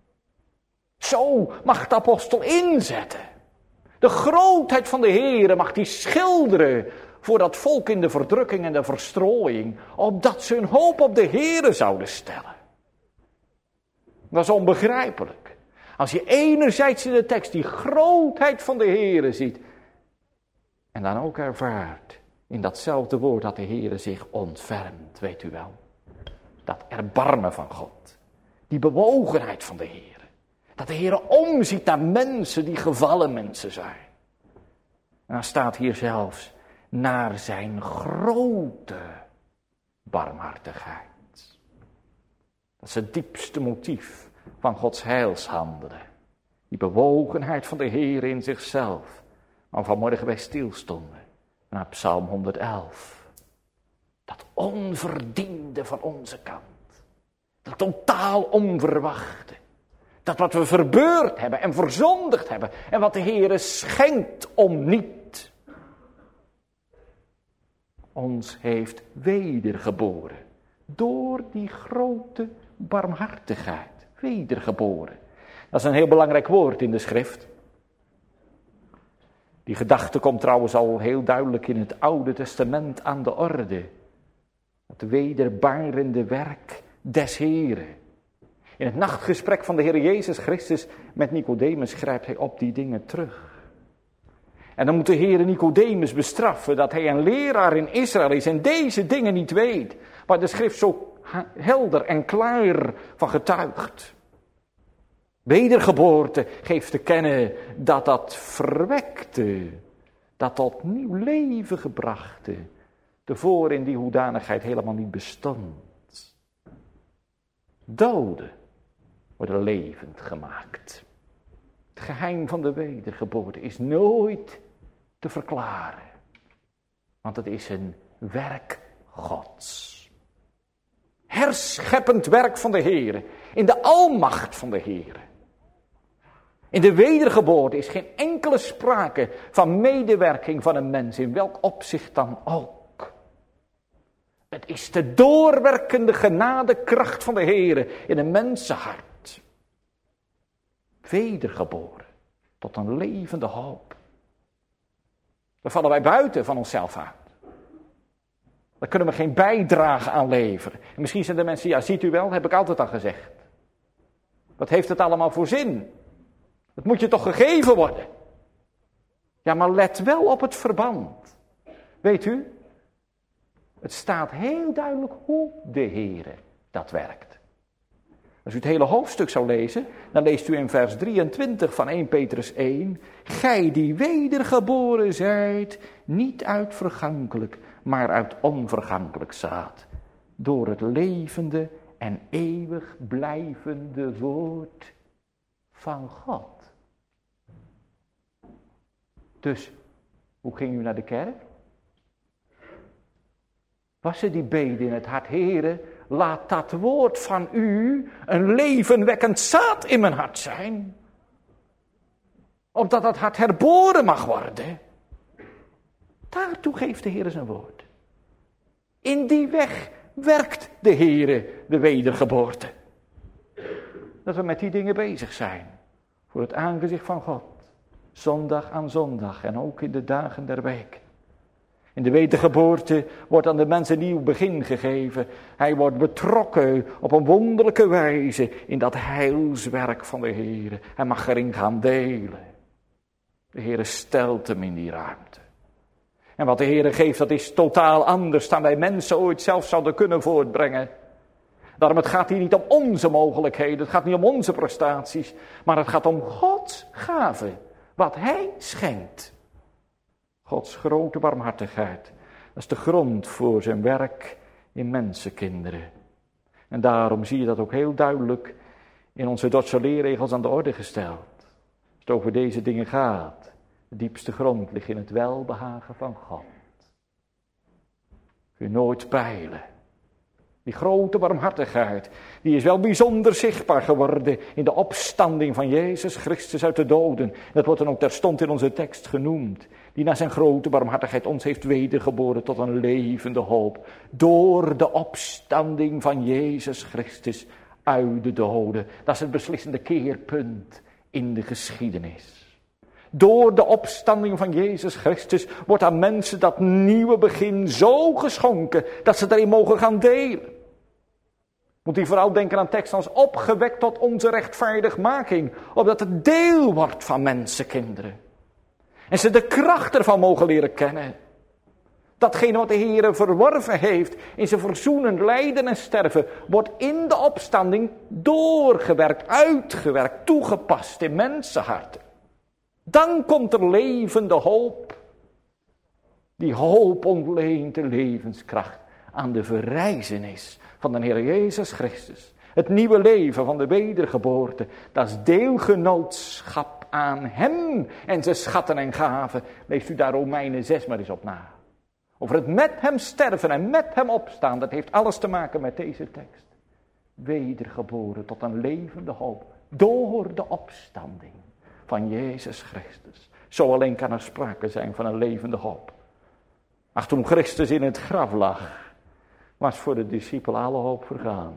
Zo mag de apostel inzetten. De grootheid van de Heere mag die schilderen voor dat volk in de verdrukking en de verstrooiing, opdat ze hun hoop op de Heere zouden stellen. Dat is onbegrijpelijk. Als je enerzijds in de tekst die grootheid van de Heere ziet, en dan ook ervaart in datzelfde woord dat de Heere zich ontfermt, weet u wel. Dat erbarmen van God, die bewogenheid van de Heere. Dat de Heere omziet naar mensen die gevallen mensen zijn. En dan staat hier zelfs, naar zijn grote barmhartigheid. Dat is het diepste motief van Gods heilshandelen. Die bewogenheid van de Heer in zichzelf. Maar vanmorgen wij stilstonden naar Psalm 111. Dat onverdiende van onze kant. Dat totaal onverwachte. Dat wat we verbeurd hebben en verzondigd hebben. En wat de Heer schenkt om niet. Ons heeft wedergeboren. Door die grote barmhartigheid. Wedergeboren. Dat is een heel belangrijk woord in de schrift. Die gedachte komt trouwens al heel duidelijk in het Oude Testament aan de orde. Het wederbarende werk des Heren. In het nachtgesprek van de Heer Jezus Christus met Nicodemus grijpt hij op die dingen terug. En dan moet de Heer Nicodemus bestraffen dat hij een leraar in Israël is en deze dingen niet weet. Waar de schrift zo helder en klaar van getuigt. Wedergeboorte geeft te kennen dat dat verwekte, dat tot nieuw leven gebrachte, tevoren in die hoedanigheid helemaal niet bestond. Doden worden levend gemaakt. Het geheim van de wedergeboorte is nooit te verklaren. Want het is een werk Gods. Herscheppend werk van de Heere. In de almacht van de Heere. In de wedergeboorte is geen enkele sprake van medewerking van een mens. In welk opzicht dan ook. Het is de doorwerkende genadekracht van de Heere in een mensenhart. Wedergeboren tot een levende hoop. Daar vallen wij buiten van onszelf uit. Daar kunnen we geen bijdrage aan leveren. En misschien zijn de mensen, ja ziet u wel, heb ik altijd al gezegd. Wat heeft het allemaal voor zin? Het moet je toch gegeven worden? Ja, maar let wel op het verband. Weet u, het staat heel duidelijk hoe de Heere dat werkt. Als u het hele hoofdstuk zou lezen, dan leest u in vers 23 van 1 Petrus 1. Gij die wedergeboren zijt, niet uit vergankelijk, maar uit onvergankelijk zaad. Door het levende en eeuwig blijvende woord van God. Dus, hoe ging u naar de kerk? Was ze die bede in het hart: Heere, laat dat woord van u een levenwekkend zaad in mijn hart zijn. Opdat dat hart herboren mag worden. Daartoe geeft de Heere zijn woord. In die weg werkt de Heere de wedergeboorte. Dat we met die dingen bezig zijn. Voor het aangezicht van God. Zondag aan zondag en ook in de dagen der week. In de wedergeboorte wordt aan de mens een nieuw begin gegeven. Hij wordt betrokken op een wonderlijke wijze in dat heilswerk van de Heere. Hij mag erin gaan delen. De Heere stelt hem in die ruimte. En wat de Heere geeft, dat is totaal anders dan wij mensen ooit zelf zouden kunnen voortbrengen. Daarom, het gaat hier niet om onze mogelijkheden, het gaat niet om onze prestaties, maar het gaat om Gods gave, wat Hij schenkt. Gods grote barmhartigheid, dat is de grond voor zijn werk in mensenkinderen. En daarom zie je dat ook heel duidelijk in onze Dordtse leerregels aan de orde gesteld. Als het over deze dingen gaat. De diepste grond ligt in het welbehagen van God. Kun je nooit peilen. Die grote barmhartigheid, die is wel bijzonder zichtbaar geworden in de opstanding van Jezus Christus uit de doden. Dat wordt dan ook terstond in onze tekst genoemd. Die naar zijn grote barmhartigheid ons heeft wedergeboren tot een levende hoop. Door de opstanding van Jezus Christus uit de doden. Dat is het beslissende keerpunt in de geschiedenis. Door de opstanding van Jezus Christus wordt aan mensen dat nieuwe begin zo geschonken dat ze daarin mogen gaan delen. Moet u vooral denken aan teksten als opgewekt tot onze rechtvaardigmaking, opdat het deel wordt van mensenkinderen. En ze de kracht ervan mogen leren kennen. Datgene wat de Heere verworven heeft in zijn verzoenend lijden en sterven, wordt in de opstanding doorgewerkt, uitgewerkt, toegepast in mensenharten. Dan komt er levende hoop. Die hoop ontleent de levenskracht aan de verrijzenis van de Heer Jezus Christus. Het nieuwe leven van de wedergeboorte, dat is deelgenootschap aan Hem en zijn schatten en gaven. Leest u daar Romeinen 6 maar eens op na. Over het met Hem sterven en met Hem opstaan, dat heeft alles te maken met deze tekst. Wedergeboren tot een levende hoop, door de opstanding van Jezus Christus. Zo alleen kan er sprake zijn van een levende hoop. Ach, toen Christus in het graf lag, was voor de discipel alle hoop vergaan.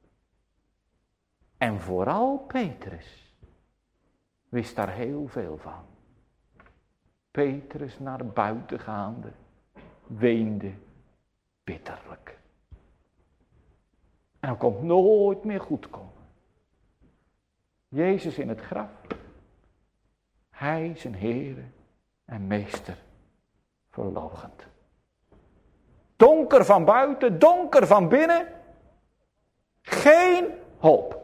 En vooral Petrus wist daar heel veel van. Petrus naar buiten gaande, weende bitterlijk. En dat komt nooit meer goed komen. Jezus in het graf. Hij zijn Heere en Meester verloochend. Donker van buiten, donker van binnen. Geen hoop.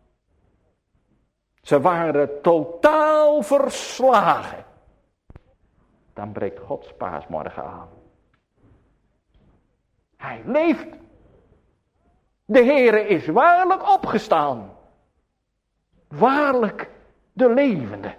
Ze waren totaal verslagen. Dan breekt Gods paasmorgen aan. Hij leeft. De Heere is waarlijk opgestaan. Waarlijk de levende.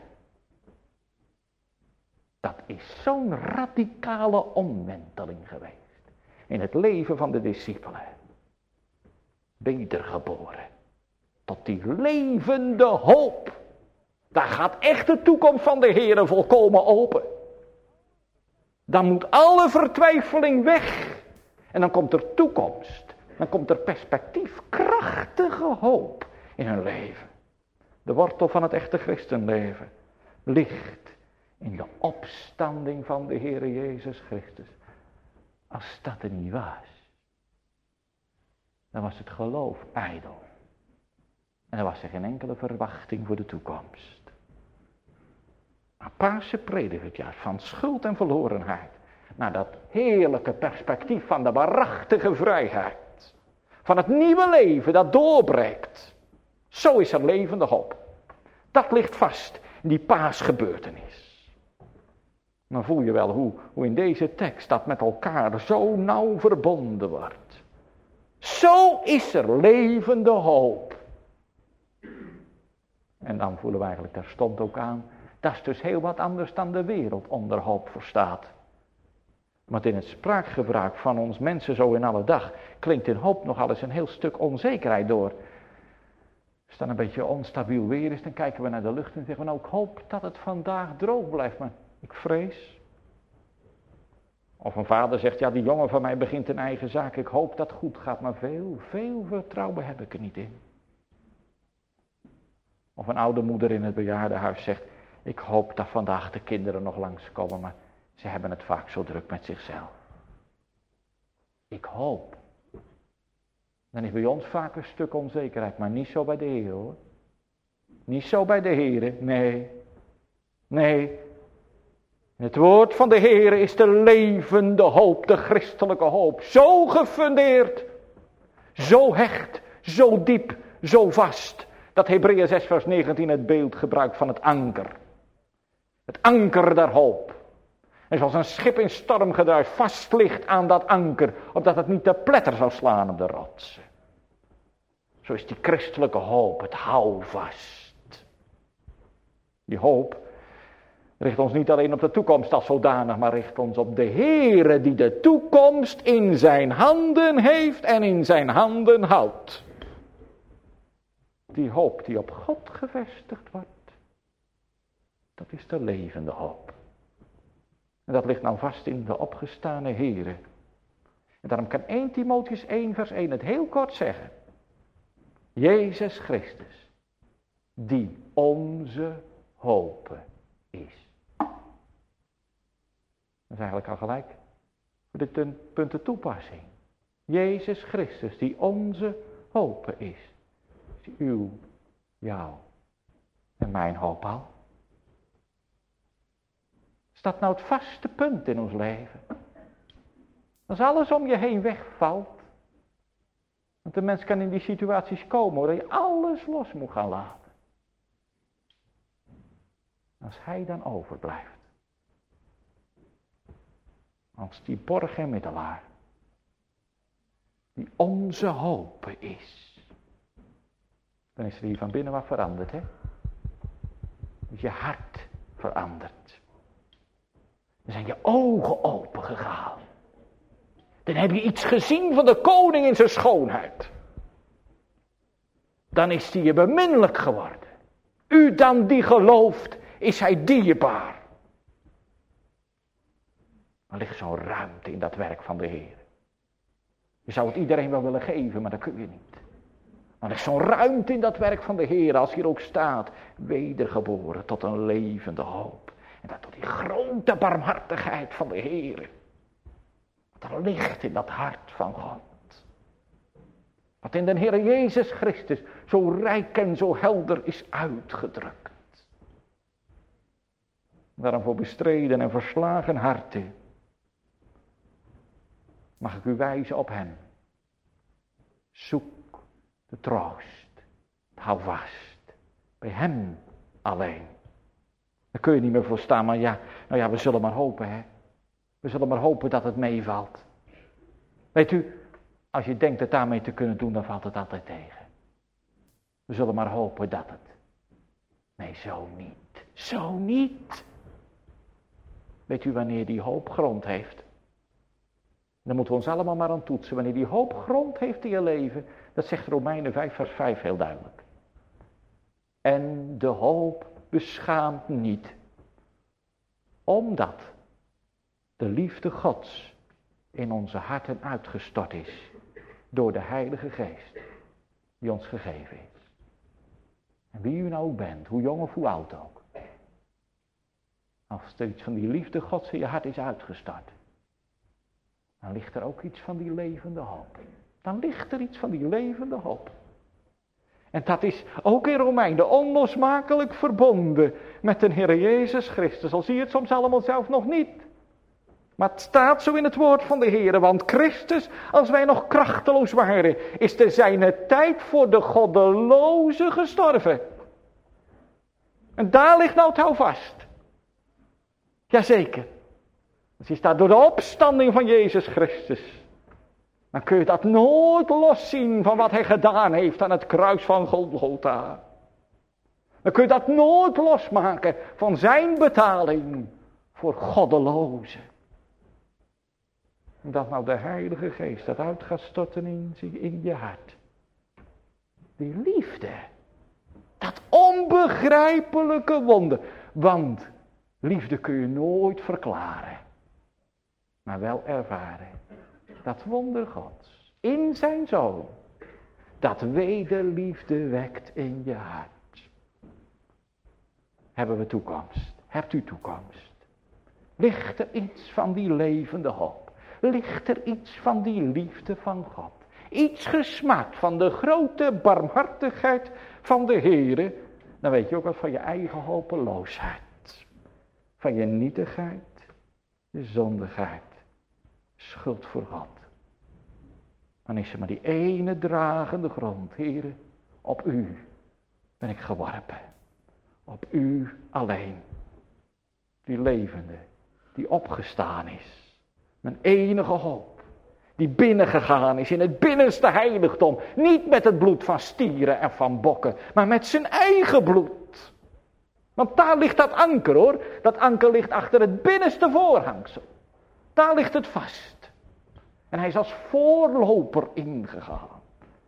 Dat is zo'n radicale omwenteling geweest in het leven van de discipelen. Wedergeboren tot die levende hoop. Daar gaat echt de toekomst van de Heere volkomen open. Dan moet alle vertwijfeling weg. En dan komt er toekomst. Dan komt er perspectief, krachtige hoop in hun leven. De wortel van het echte christenleven ligt in de opstanding van de Heere Jezus Christus. Als dat er niet was, dan was het geloof ijdel. En er was er geen enkele verwachting voor de toekomst. Maar Pasen predikt het juist van schuld en verlorenheid. Naar dat heerlijke perspectief van de waarachtige vrijheid. Van het nieuwe leven dat doorbreekt. Zo is er levende hoop. Dat ligt vast in die paasgebeurtenis. Dan voel je wel hoe in deze tekst dat met elkaar zo nauw verbonden wordt. Zo is er levende hoop. En dan voelen we eigenlijk terstond ook aan, dat is dus heel wat anders dan de wereld onder hoop verstaat. Want in het spraakgebruik van ons mensen zo in alle dag klinkt in hoop nogal eens een heel stuk onzekerheid door. Als het dan een beetje onstabiel weer is, dan kijken we naar de lucht en zeggen we, nou, ik hoop dat het vandaag droog blijft, maar ik vrees. Of een vader zegt, ja, die jongen van mij begint een eigen zaak, ik hoop dat het goed gaat, maar veel vertrouwen heb ik er niet in. Of een oude moeder in het bejaardenhuis zegt, ik hoop dat vandaag de kinderen nog langskomen, maar ze hebben het vaak zo druk met zichzelf. Ik hoop. Dan is bij ons vaak een stuk onzekerheid, maar niet zo bij de Heer, hoor. Niet zo bij de Heer, nee. Nee. Het woord van de Heer is de levende hoop, de christelijke hoop. Zo gefundeerd, zo hecht, zo diep, zo vast. Dat Hebreeën 6 vers 19 het beeld gebruikt van het anker. Het anker der hoop. En zoals een schip in stormgedruis vast ligt aan dat anker, opdat het niet te pletter zou slaan op de rotsen. Zo is die christelijke hoop het houvast. Die hoop richt ons niet alleen op de toekomst als zodanig, maar richt ons op de Heere die de toekomst in zijn handen heeft en in zijn handen houdt. Die hoop die op God gevestigd wordt, dat is de levende hoop. En dat ligt nou vast in de opgestane Heere. En daarom kan 1 Timotheüs 1 vers 1 het heel kort zeggen. Jezus Christus, die onze hoop is. Dat is eigenlijk al gelijk voor dit punt de toepassing. Jezus Christus, die onze hoop is. Is uw, jouw en mijn hoop al. Is dat nou het vaste punt in ons leven? Als alles om je heen wegvalt. Want de mens kan in die situaties komen dat je alles los moet gaan laten. Als hij dan overblijft. Als die borg en middelaar. Die onze hoop is. Dan is er hier van binnen wat veranderd, hè? Dus je hart verandert. Dan zijn je ogen open gegaan. Dan heb je iets gezien van de koning in zijn schoonheid. Dan is hij je beminnelijk geworden. U dan die gelooft, is hij dierbaar. Er ligt zo'n ruimte in dat werk van de Heer. Je zou het iedereen wel willen geven, maar dat kun je niet. Maar er is zo'n ruimte in dat werk van de Heer, als hier ook staat, wedergeboren tot een levende hoop. En dat tot die grote barmhartigheid van de Heer. Wat er ligt in dat hart van God. Wat in de Heer Jezus Christus zo rijk en zo helder is uitgedrukt. Daarom voor bestreden en verslagen harten mag ik u wijzen op hem. Zoek de troost. Hou vast. Bij hem alleen. Daar kun je niet meer voor staan, maar ja, nou ja, we zullen maar hopen, hè. We zullen maar hopen dat het meevalt. Weet u, als je denkt het daarmee te kunnen doen, dan valt het altijd tegen. We zullen maar hopen dat het. Nee, zo niet. Zo niet. Weet u wanneer die hoop grond heeft? Dan moeten we ons allemaal maar aan toetsen. Wanneer die hoop grond heeft in je leven, dat zegt Romeinen 5 vers 5 heel duidelijk. En de hoop beschaamt niet. Omdat de liefde Gods in onze harten uitgestort is. Door de Heilige Geest die ons gegeven is. En wie u nou ook bent, hoe jong of hoe oud ook. Als er iets van die liefde Gods in je hart is uitgestort. Dan ligt er ook iets van die levende hoop. Dan ligt er iets van die levende hoop. En dat is ook in Romeinen onlosmakelijk verbonden met de Heer Jezus Christus. Al zie je het soms allemaal zelf nog niet. Maar het staat zo in het woord van de Heer. Want Christus, als wij nog krachteloos waren, is te zijner tijd voor de goddelozen gestorven. En daar ligt nou het houvast. Jazeker. Als je staat door de opstanding van Jezus Christus. Dan kun je dat nooit loszien van wat hij gedaan heeft aan het kruis van Golgotha. Dan kun je dat nooit losmaken van zijn betaling voor goddelozen. Dat nou de Heilige Geest dat uit gaat storten in je hart. Die liefde. Dat onbegrijpelijke wonder. Want liefde kun je nooit verklaren. Maar wel ervaren. Dat wonder Gods. In zijn Zoon. Dat wederliefde wekt in je hart. Hebben we toekomst? Hebt u toekomst? Ligt er iets van die levende hoop? Ligt er iets van die liefde van God? Iets gesmaakt van de grote barmhartigheid van de Heere? Dan weet je ook wat van je eigen hopeloosheid. Van je nietigheid, de zondigheid, schuld voor God. Dan is er maar die ene dragende grond. Heere, op u ben ik geworpen. Op u alleen. Die levende, die opgestaan is. Mijn enige hoop. Die binnengegaan is in het binnenste heiligdom. Niet met het bloed van stieren en van bokken. Maar met zijn eigen bloed. Want daar ligt dat anker hoor. Dat anker ligt achter het binnenste voorhangsel. Daar ligt het vast. En hij is als voorloper ingegaan.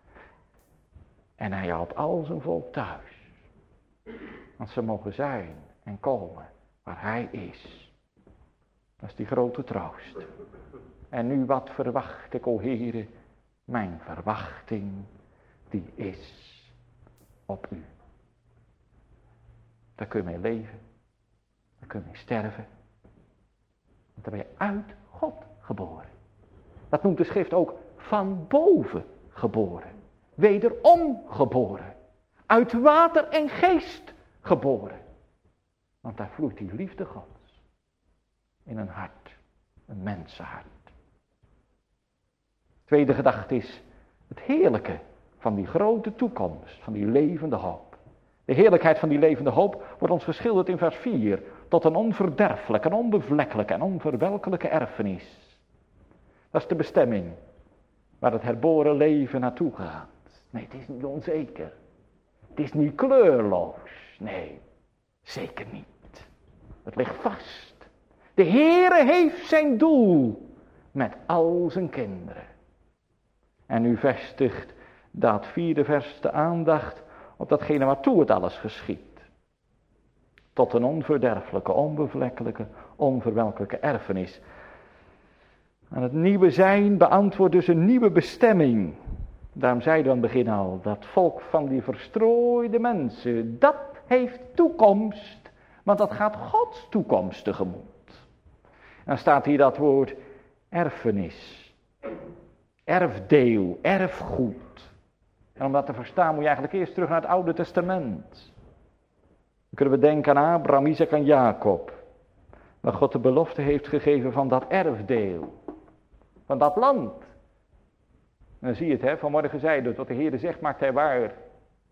En hij houdt al zijn volk thuis. Want ze mogen zijn en komen waar hij is. Dat is die grote troost. En nu wat verwacht ik, o Heere, mijn verwachting, die is op u. Daar kun je mee leven, daar kun je mee sterven. Want dan ben je uit God geboren. Dat noemt de schrift ook van boven geboren. Wederom geboren. Uit water en geest geboren. Want daar vloeit die liefde Gods. In een hart, een mensenhart. Tweede gedachte is het heerlijke van die grote toekomst, van die levende hoop. De heerlijkheid van die levende hoop wordt ons geschilderd in vers 4 tot een onverderfelijke, een onbevlekkelijke en onverwelkelijke erfenis. Dat is de bestemming waar het herboren leven naartoe gaat. Nee, het is niet onzeker. Het is niet kleurloos. Nee, zeker niet. Het ligt vast. De Heere heeft zijn doel met al zijn kinderen. En u vestigt dat 4e vers de aandacht op datgene waartoe het alles geschiet. Tot een onverderfelijke, onbevlekkelijke, onverwelkelijke erfenis. Aan het nieuwe zijn beantwoordt dus een nieuwe bestemming. Daarom zeiden we aan het begin al, dat volk van die verstrooide mensen, dat heeft toekomst. Want dat gaat Gods toekomst tegemoet. En dan staat hier dat woord erfenis. Erfdeel, erfgoed. En om dat te verstaan moet je eigenlijk eerst terug naar het Oude Testament. Dan kunnen we denken aan Abraham, Isaac en Jacob. Waar God de belofte heeft gegeven van dat erfdeel. Van dat land. En dan zie je het, hè, vanmorgen zei het, wat de Heer zegt maakt hij waar. We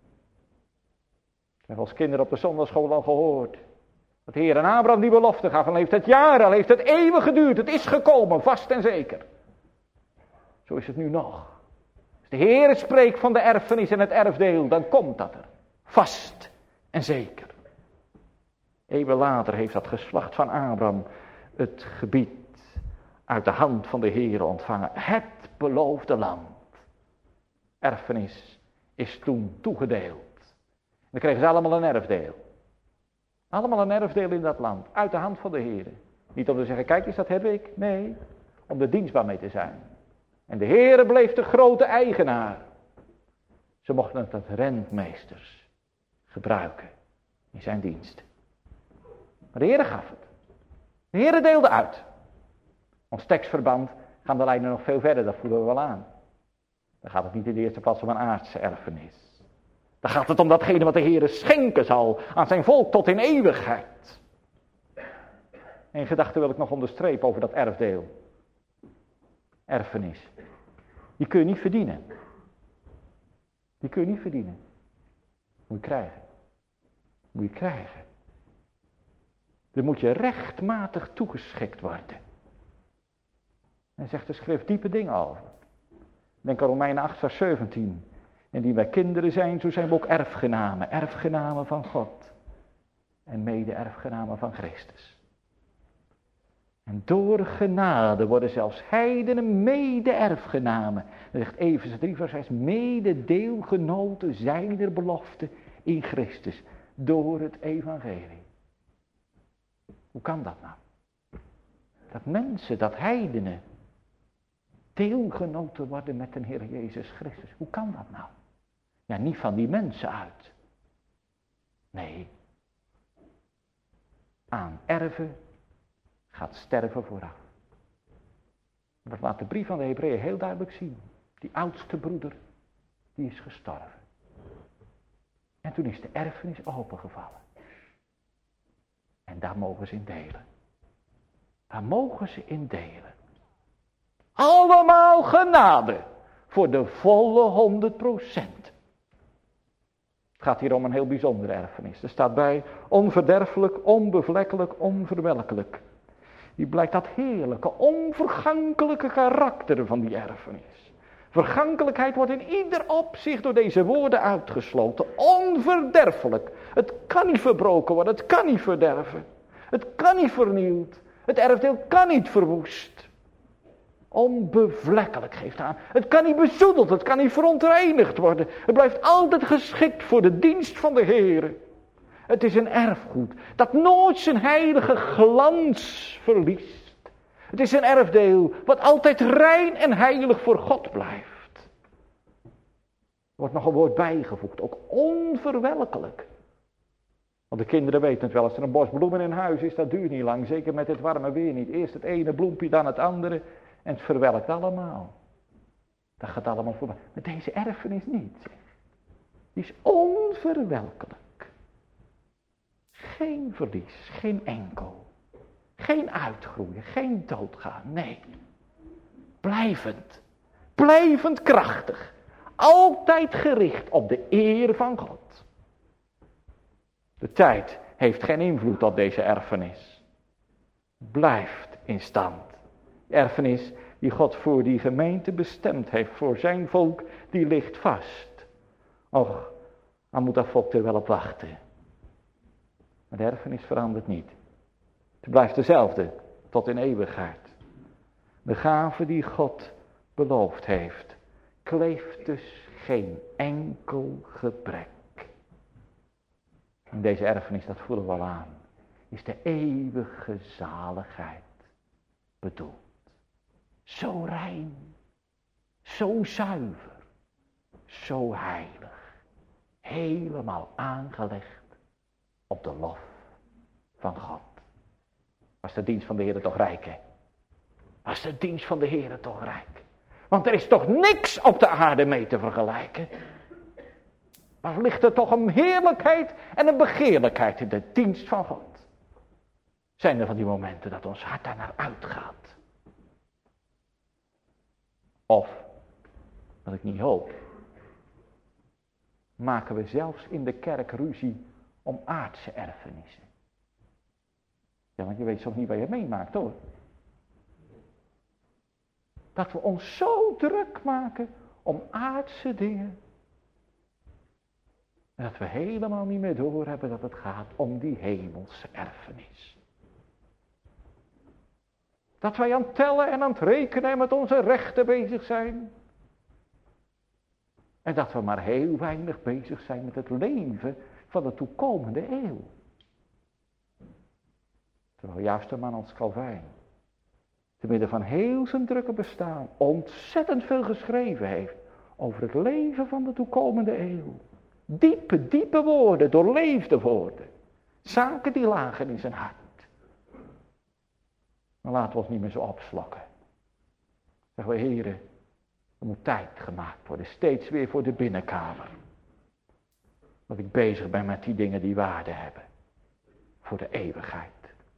hebben als kinderen op de zondagschool al gehoord. Dat de Heer aan Abraham die belofte gaf. En heeft het jaren, al heeft het eeuwen geduurd. Het is gekomen, vast en zeker. Zo is het nu nog. Als de Heer spreekt van de erfenis en het erfdeel, dan komt dat er. Vast en zeker. Eeuwen later heeft dat geslacht van Abraham het gebied uit de hand van de Heer ontvangen. Het beloofde land. Erfenis is toen toegedeeld. Dan kregen ze allemaal een erfdeel. Allemaal een erfdeel in dat land. Uit de hand van de Heer. Niet om te zeggen, kijk eens, dat heb ik. Nee, om er dienstbaar mee te zijn. En de Heere bleef de grote eigenaar. Ze mochten het als rentmeesters gebruiken in zijn dienst. Maar de Heere gaf het. De Heere deelde uit. Ons tekstverband gaan de lijnen nog veel verder, dat voelen we wel aan. Dan gaat het niet in de eerste plaats om een aardse erfenis. Dan gaat het om datgene wat de Heere schenken zal aan zijn volk tot in eeuwigheid. Eén gedachte wil ik nog onderstrepen over dat erfdeel. Erfenis. Die kun je niet verdienen. Die kun je niet verdienen. Moet je krijgen. Moet je krijgen. Dan moet je rechtmatig toegeschikt worden. En zegt de schrift diepe dingen over. Denk aan Romeinen 8 vers 17. En die wij kinderen zijn, zo zijn we ook erfgenamen. Erfgenamen van God. En mede erfgenamen van Christus. En door genade worden zelfs heidenen mede-erfgenamen. Dan zegt Efeze 3 vers 6, mede-deelgenoten zijner belofte in Christus. Door het evangelie. Hoe kan dat nou? Dat mensen, dat heidenen, deelgenoten worden met de Heer Jezus Christus. Hoe kan dat nou? Ja, niet van die mensen uit. Nee. Aan erven gaat sterven vooraf. Dat laat de brief van de Hebreeën heel duidelijk zien. Die oudste broeder, die is gestorven. En toen is de erfenis opengevallen. En daar mogen ze in delen. Daar mogen ze in delen. Allemaal genade. Voor de volle 100%. Het gaat hier om een heel bijzondere erfenis. Er staat bij onverderfelijk, onbevlekkelijk, onverwelkelijk. Die blijkt dat heerlijke, onvergankelijke karakter van die erfenis. Vergankelijkheid wordt in ieder opzicht door deze woorden uitgesloten. Onverderfelijk. Het kan niet verbroken worden, het kan niet verderven. Het kan niet vernield. Het erfdeel kan niet verwoest. Onbevlekkelijk geeft aan. Het kan niet bezoedeld, het kan niet verontreinigd worden. Het blijft altijd geschikt voor de dienst van de Heer. Het is een erfgoed dat nooit zijn heilige glans verliest. Het is een erfdeel wat altijd rein en heilig voor God blijft. Er wordt nog een woord bijgevoegd, ook onverwelkelijk. Want de kinderen weten het wel, als er een bos bloemen in huis is, dat duurt niet lang. Zeker met het warme weer niet. Eerst het ene bloempje, dan het andere. En het verwelkt allemaal. Dat gaat allemaal voorbij. Maar deze erfenis niet. Die is onverwelkelijk. Geen verlies, geen enkel. Geen uitgroeien, geen doodgaan. Nee. Blijvend. Blijvend krachtig. Altijd gericht op de eer van God. De tijd heeft geen invloed op deze erfenis. Blijft in stand. De erfenis die God voor die gemeente bestemd heeft, voor zijn volk, die ligt vast. Och, dan moet dat volk er wel op wachten. Maar de erfenis verandert niet. Het blijft dezelfde, tot in eeuwigheid. De gave die God beloofd heeft, kleeft dus geen enkel gebrek. In deze erfenis, dat voelen we al aan, is de eeuwige zaligheid bedoeld. Zo rein, zo zuiver, zo heilig, helemaal aangelegd op de lof van God. Was de dienst van de Heer toch rijk, hè? Was de dienst van de Heer toch rijk? Want er is toch niks op de aarde mee te vergelijken. Maar ligt er toch een heerlijkheid en een begeerlijkheid in de dienst van God. Zijn er van die momenten dat ons hart daar naar uitgaat. Of, wat ik niet hoop, maken we zelfs in de kerk ruzie om aardse erfenissen. Ja, want je weet soms niet wat je meemaakt, hoor. Dat we ons zo druk maken om aardse dingen. En dat we helemaal niet meer doorhebben dat het gaat om die hemelse erfenis. Dat wij aan het tellen en aan het rekenen en met onze rechten bezig zijn. En dat we maar heel weinig bezig zijn met het leven van de toekomende eeuw. Terwijl juist een man als Calvijn, te midden van heel zijn drukke bestaan, ontzettend veel geschreven heeft over het leven van de toekomende eeuw. Diepe, diepe woorden, doorleefde woorden. Zaken die lagen in zijn hart. Maar laten we ons niet meer zo opslokken. Zeggen we, heren, er moet tijd gemaakt worden. Steeds weer voor de binnenkamer. Dat ik bezig ben met die dingen die waarde hebben. Voor de eeuwigheid.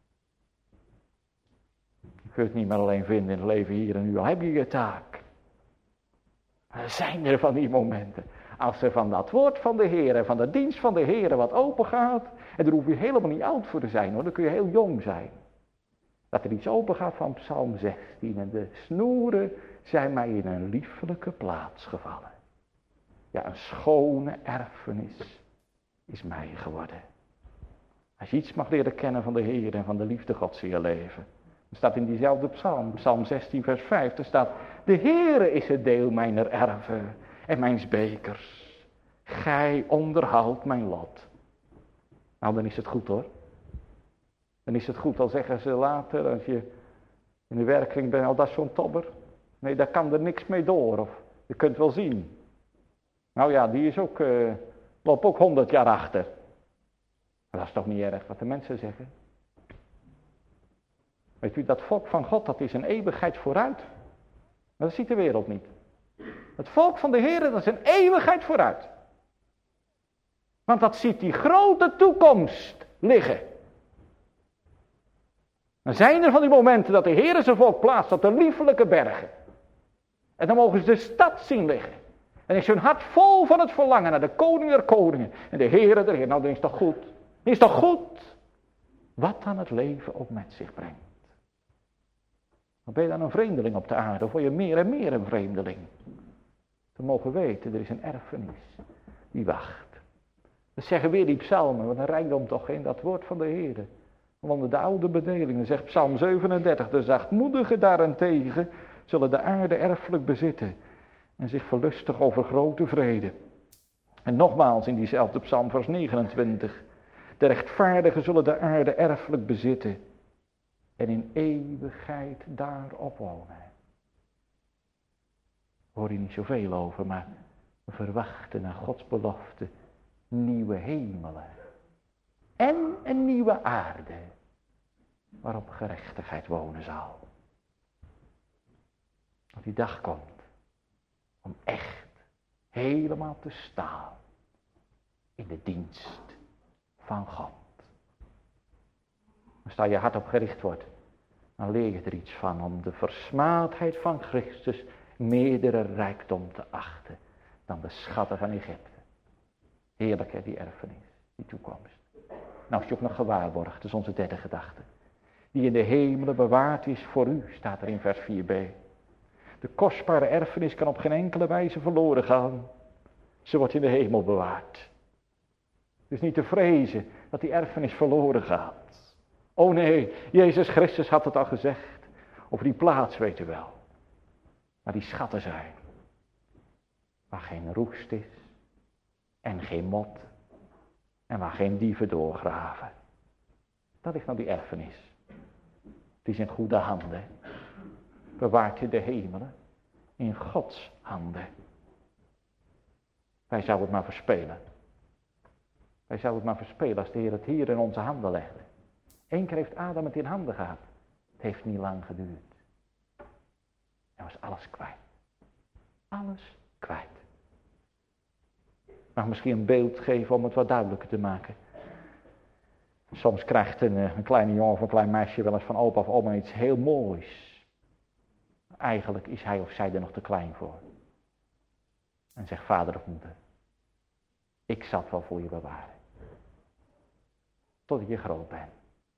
Je kunt het niet meer alleen vinden in het leven hier en nu. Al heb je je taak. Maar er zijn er van die momenten. Als er van dat woord van de Heer en van de dienst van de Heer wat open gaat. En daar hoef je helemaal niet oud voor te zijn, hoor. Dan kun je heel jong zijn. Dat er iets open gaat van Psalm 16. En de snoeren zijn mij in een liefelijke plaats gevallen. Ja, een schone erfenis is mij geworden. Als je iets mag leren kennen van de Heer en van de liefde Gods in je leven. Er staat in diezelfde psalm, psalm 16 vers 5, er staat: de Heere is het deel mijner erven en mijns bekers. Gij onderhoudt mijn lot. Nou, dan is het goed hoor. Dan is het goed, al zeggen ze later, als je in de werkkring bent, al dat is zo'n tobber. Nee, daar kan er niks mee door, of je kunt wel zien. Nou ja, die is ook, loopt ook 100 jaar achter. Maar dat is toch niet erg wat de mensen zeggen. Weet u, dat volk van God, dat is een eeuwigheid vooruit. Maar dat ziet de wereld niet. Het volk van de Heer, dat is een eeuwigheid vooruit. Want dat ziet die grote toekomst liggen. Dan zijn er van die momenten dat de Heer zijn volk plaatst op de liefelijke bergen. En dan mogen ze de stad zien liggen. En is hun hart vol van het verlangen naar de koning der koningen. En de Heere der Heer. Nou, dan is toch goed. Dan is toch goed. Wat dan het leven ook met zich brengt. Dan ben je dan een vreemdeling op de aarde. Of word je meer en meer een vreemdeling. We mogen weten, er is een erfenis die wacht. Dat zeggen weer die psalmen. Wat een rijkdom toch in dat woord van de Heer. Onder de oude bedelingen zegt psalm 37. De zachtmoedigen daarentegen zullen de aarde erfelijk bezitten. En zich verlustigen over grote vrede. En nogmaals in diezelfde psalm vers 29. De rechtvaardigen zullen de aarde erfelijk bezitten. En in eeuwigheid daarop wonen. Hoor je niet zoveel over, maar we verwachten naar Gods belofte nieuwe hemelen. En een nieuwe aarde. Waarop gerechtigheid wonen zal. Dat die dag komt. Om echt helemaal te staan. In de dienst van God. Als daar je hart op gericht wordt. Dan leer je er iets van. Om de versmaadheid van Christus meerdere rijkdom te achten. Dan de schatten van Egypte. Heerlijk hè, die erfenis. Die toekomst. Nou, als je ook nog gewaarborgd. Dat is onze derde gedachte. Die in de hemelen bewaard is voor u. Staat er in vers 4b. De kostbare erfenis kan op geen enkele wijze verloren gaan. Ze wordt in de hemel bewaard. Dus niet te vrezen dat die erfenis verloren gaat. Oh nee, Jezus Christus had het al gezegd. Over die plaats weet u wel. Waar die schatten zijn. Waar geen roest is. En geen mot. En waar geen dieven doorgraven. Dat is nou die erfenis. Het is in goede handen. Bewaart je de hemelen in Gods handen. Wij zouden het maar verspelen. Wij zouden het maar verspelen als de Heer het hier in onze handen legde. Eén keer heeft Adam het in handen gehad. Het heeft niet lang geduurd. Hij was alles kwijt. Alles kwijt. Ik mag misschien een beeld geven om het wat duidelijker te maken. Soms krijgt een kleine jongen of een klein meisje wel eens van opa of oma iets heel moois. Eigenlijk is hij of zij er nog te klein voor. En zegt vader of moeder. Ik zal het wel voor je bewaren. Totdat je groot bent.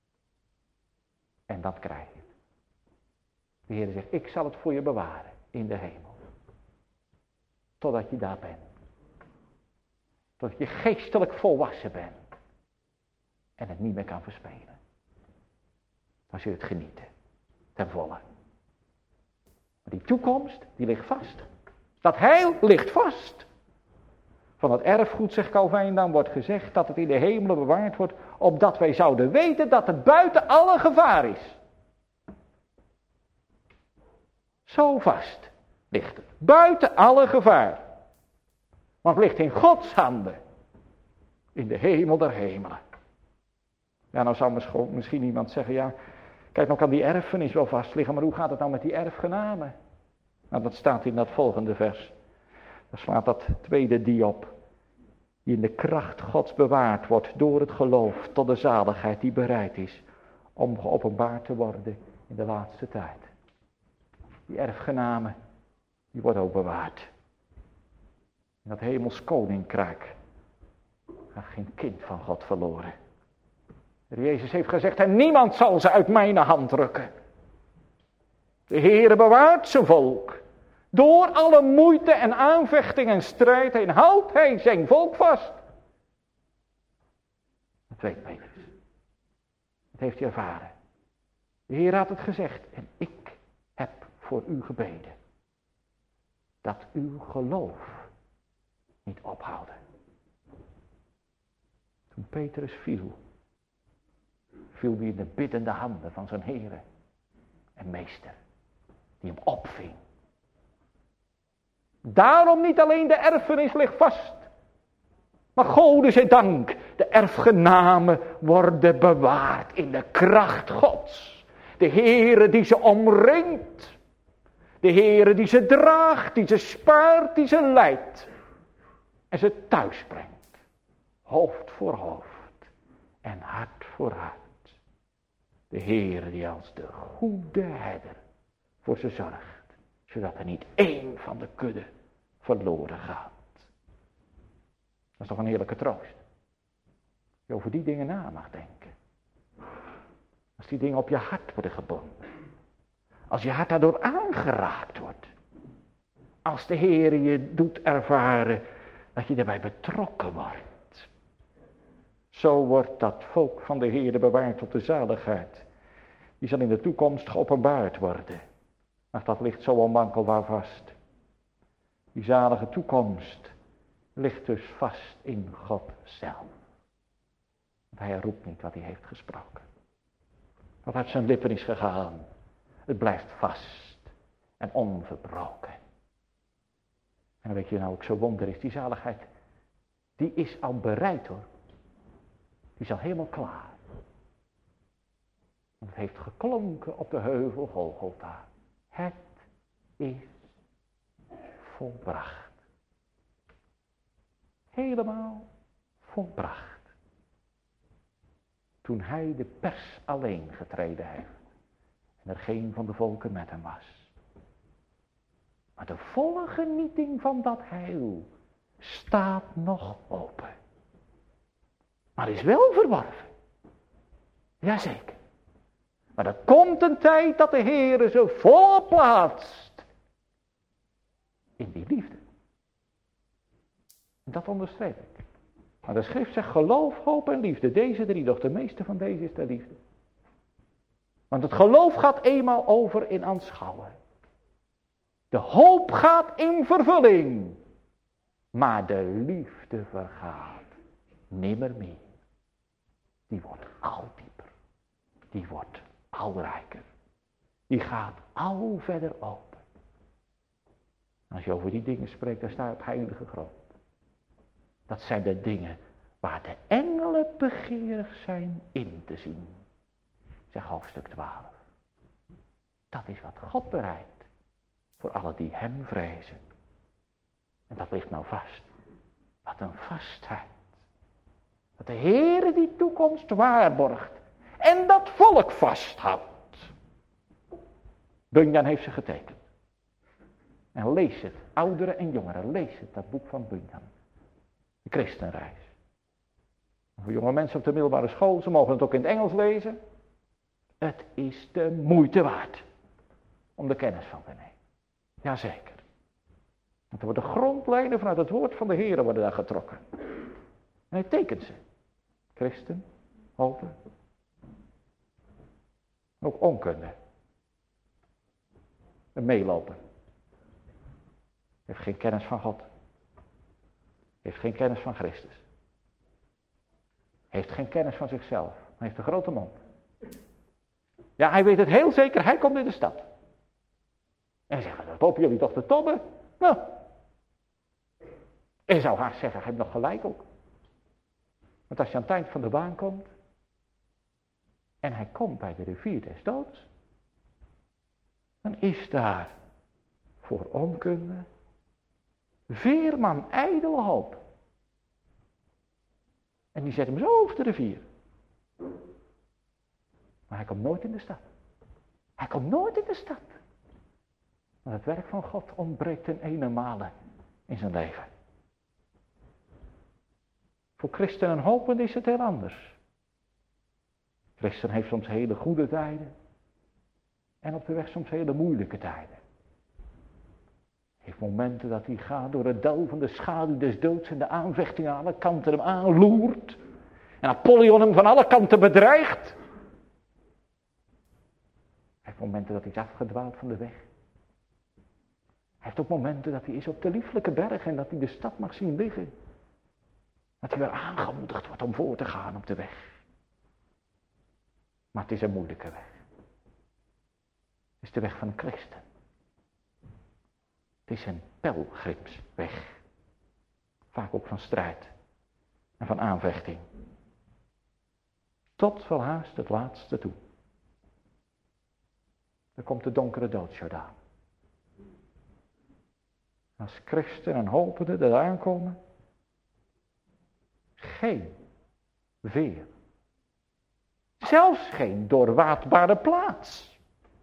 En dat krijg je. De Heer zegt, ik zal het voor je bewaren in de hemel. Totdat je daar bent. Totdat je geestelijk volwassen bent. En het niet meer kan verspelen. Dan zul je het genieten. Ten volle. Maar die toekomst, die ligt vast. Dat heil ligt vast. Van het erfgoed, zegt Calvijn, dan wordt gezegd dat het in de hemelen bewaard wordt, opdat wij zouden weten dat het buiten alle gevaar is. Zo vast ligt het. Buiten alle gevaar. Want het ligt in Gods handen. In de hemel der hemelen. Ja, nou zou misschien iemand zeggen, ja, kijk, nou kan die erfenis wel vast liggen, maar hoe gaat het nou met die erfgenamen? Nou, dat staat in dat volgende vers. Daar slaat dat tweede die op. Die in de kracht Gods bewaard wordt door het geloof tot de zaligheid die bereid is om geopenbaard te worden in de laatste tijd. Die erfgenamen, die wordt ook bewaard. In dat hemels koninkrijk gaat geen kind van God verloren. Jezus heeft gezegd, en niemand zal ze uit mijn hand rukken. De Heere bewaart zijn volk. Door alle moeite en aanvechting en strijd heen houdt hij zijn volk vast. Dat weet Petrus. Dat heeft hij ervaren. De Heer had het gezegd. En ik heb voor u gebeden. Dat uw geloof niet ophouden. Toen Petrus viel hij in de biddende handen van zijn Heere en Meester, die hem opving. Daarom niet alleen de erfenis ligt vast, maar Gode zij dank, de erfgenamen worden bewaard in de kracht Gods. De Heere die ze omringt, de Heere die ze draagt, die ze spaart, die ze leidt en ze thuis brengt, hoofd voor hoofd en hart voor hart. De Heere die als de goede herder voor ze zorgt, zodat er niet één van de kudde verloren gaat. Dat is toch een heerlijke troost. Je over die dingen na mag denken. Als die dingen op je hart worden gebonden. Als je hart daardoor aangeraakt wordt. Als de Heere je doet ervaren dat je daarbij betrokken wordt. Zo wordt dat volk van de Heere bewaard tot de zaligheid. Die zal in de toekomst geopenbaard worden. Maar dat ligt zo onwankelbaar vast. Die zalige toekomst ligt dus vast in God zelf. Want hij roept niet wat hij heeft gesproken. Wat uit zijn lippen is gegaan. Het blijft vast en onverbroken. En dan weet je nou ook zo wonder is, die zaligheid, die is al bereid hoor. Die is al helemaal klaar. Want het heeft geklonken op de heuvel Golgotha. Het is volbracht. Helemaal volbracht. Toen hij de pers alleen getreden heeft. En er geen van de volken met hem was. Maar de volle genieting van dat heil staat nog open. Maar is wel verworven. Jazeker. Maar er komt een tijd dat de Heere ze vol plaatst. In die liefde. En dat onderstreep ik. Maar de schrift zegt geloof, hoop en liefde. Deze drie, doch de meeste van deze is de liefde. Want het geloof gaat eenmaal over in aanschouwen. De hoop gaat in vervulling. Maar de liefde vergaat nimmer meer. Die wordt al dieper. Die wordt al rijker. Die gaat al verder open. Als je over die dingen spreekt, dan sta je op heilige grond. Dat zijn de dingen waar de engelen begeerig zijn in te zien. Zeg hoofdstuk 12. Dat is wat God bereidt. Voor alle die hem vrezen. En dat ligt nou vast. Wat een vastheid. Dat de Heere die toekomst waarborgt. En dat volk vasthoudt. Bunyan heeft ze getekend. En lees het. Ouderen en jongeren. Lees het. Dat boek van Bunyan. De christenreis. Voor jonge mensen op de middelbare school. Ze mogen het ook in het Engels lezen. Het is de moeite waard. Om de kennis van te nemen. Jazeker. Want er worden grondlijnen vanuit het woord van de Heere worden daar getrokken. En hij tekent ze. Christen, hopen. Ook onkunde. En meelopen. Heeft geen kennis van God. Heeft geen kennis van Christus. Heeft geen kennis van zichzelf. Hij heeft een grote mond. Ja, hij weet het heel zeker. Hij komt in de stad. En hij zegt, dat lopen jullie toch te tobben? Nou. En je zou haast zeggen, hij heeft nog gelijk ook. Want als je aan het eind van de baan komt. En hij komt bij de rivier des doods. Dan is daar voor onkunde veerman ijdele hoop. En die zet hem zo over de rivier. Maar hij komt nooit in de stad. Hij komt nooit in de stad. Want het werk van God ontbreekt ten ene in zijn leven. Voor christen en hopende is het heel anders. Christen heeft soms hele goede tijden. En op de weg soms hele moeilijke tijden. Heeft momenten dat hij gaat door het dal van de schaduw des doods en de aanvechting aan alle kanten hem aanloert. En Apollyon hem van alle kanten bedreigt. heeft momenten dat hij is afgedwaald van de weg. Hij heeft ook momenten dat hij is op de lieflijke berg en dat hij de stad mag zien liggen. Dat hij weer aangemoedigd wordt om voor te gaan op de weg. Maar het is een moeilijke weg. Het is de weg van een christen. Het is een pelgrimsweg. Vaak ook van strijd en van aanvechting. Tot wel haast het laatste toe. Dan komt de donkere doodsjordaan. Als christen en hopenden er aankomen, geen veer. Zelfs geen doorwaadbare plaats.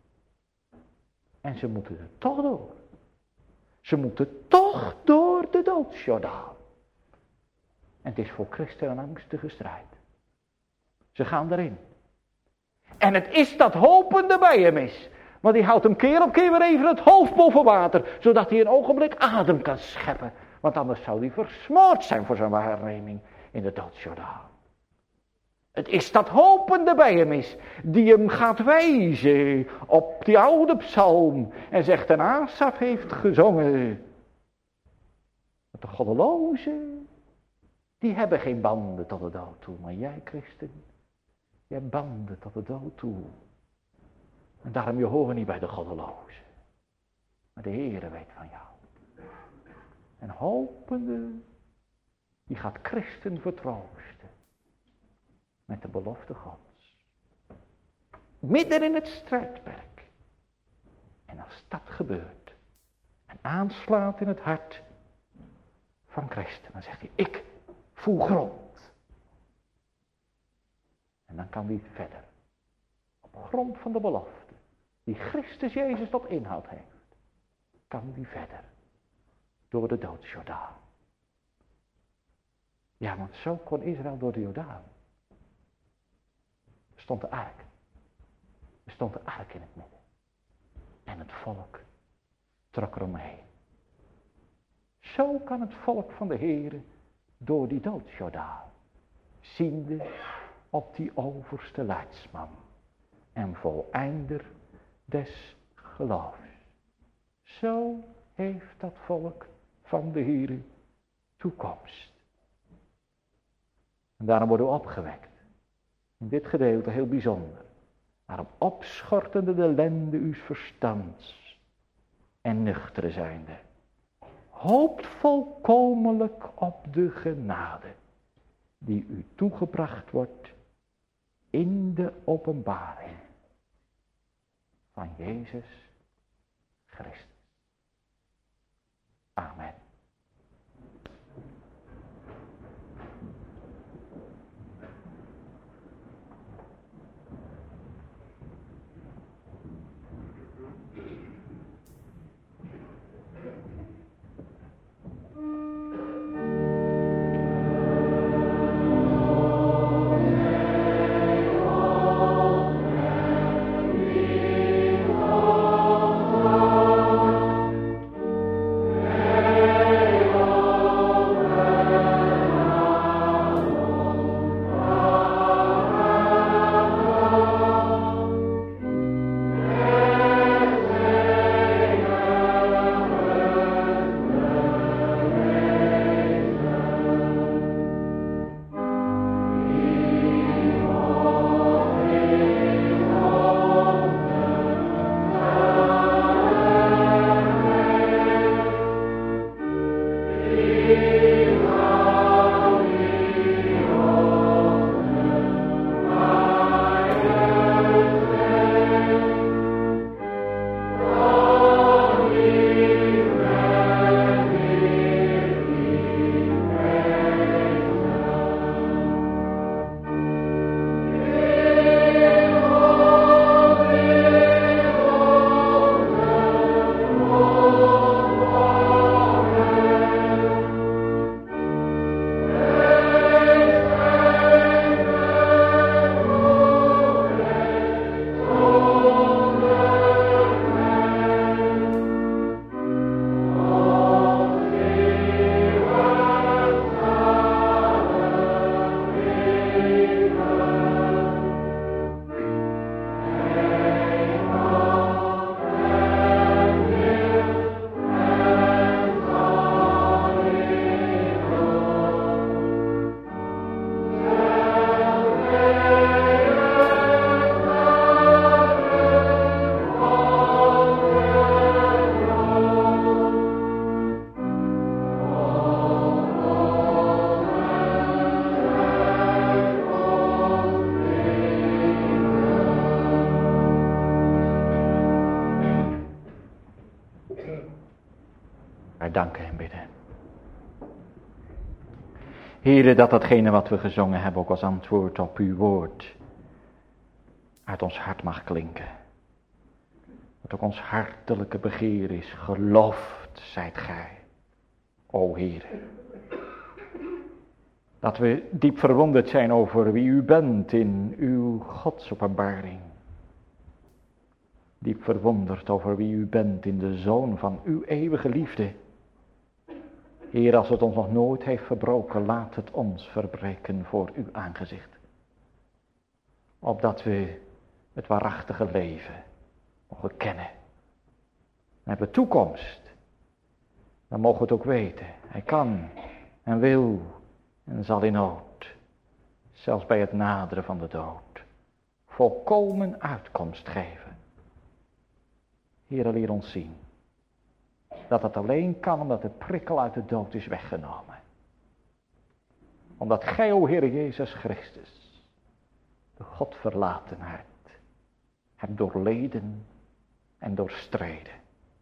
En ze moeten er toch door. Ze moeten toch door de doodsjordaan. En het is voor christen een angstige strijd. Ze gaan erin. En het is dat hopende bij hem is. Want die houdt hem keer op keer weer even het hoofd boven water. Zodat hij een ogenblik adem kan scheppen. Want anders zou hij versmoord zijn voor zijn waarneming in de doodsjordaan. Het is dat hopende bij hem is. Die hem gaat wijzen op die oude psalm. En zegt en Asaf heeft gezongen. Dat de goddelozen. Die hebben geen banden tot de dood toe. Maar jij christen. Je hebt banden tot de dood toe. En daarom je hoort niet bij de goddelozen. Maar de Heere weet van jou. En hopende, die gaat christen vertroosten. Met de belofte Gods. Midden in het strijdperk. En als dat gebeurt. En aanslaat in het hart van christen. Dan zegt hij, ik voel grond. En dan kan hij verder. Op grond van de belofte. Die Christus Jezus tot inhoud heeft. Kan hij verder. Door de doodsjordaan. Ja, want zo kon Israël door de Jordaan. Er stond de ark. Er stond de ark in het midden. En het volk trok eromheen. Zo kan het volk van de Heere door die doodsjordaan. Ziende op die overste leidsman. En voleinder des geloofs. Zo heeft dat volk van de Heere toekomst. En daarom worden we opgewekt. In dit gedeelte heel bijzonder. Daarom opschortende de lende uws verstands. En nuchtere zijnde. Hoopt volkomenlijk op de genade. Die u toegebracht wordt. In de openbaring. Van Jezus Christus. Amen. wij danken en bidden. Heere, dat datgene wat we gezongen hebben ook als antwoord op uw woord uit ons hart mag klinken. Dat ook ons hartelijke begeer is, geloofd zijt gij, o Heere. Dat we diep verwonderd zijn over wie u bent in uw Godsopenbaring. Diep verwonderd over wie u bent in de Zoon van uw eeuwige liefde. Heer, als het ons nog nooit heeft verbroken, laat het ons verbreken voor uw aangezicht. Opdat we het waarachtige leven mogen kennen. We hebben toekomst. Dan mogen we het ook weten. Hij kan en wil en zal in nood, zelfs bij het naderen van de dood, volkomen uitkomst geven. Heer, leer ons zien dat het alleen kan omdat de prikkel uit de dood is weggenomen. Omdat gij, o Heer Jezus Christus, de Godverlatenheid hebt doorleden en doorstreden.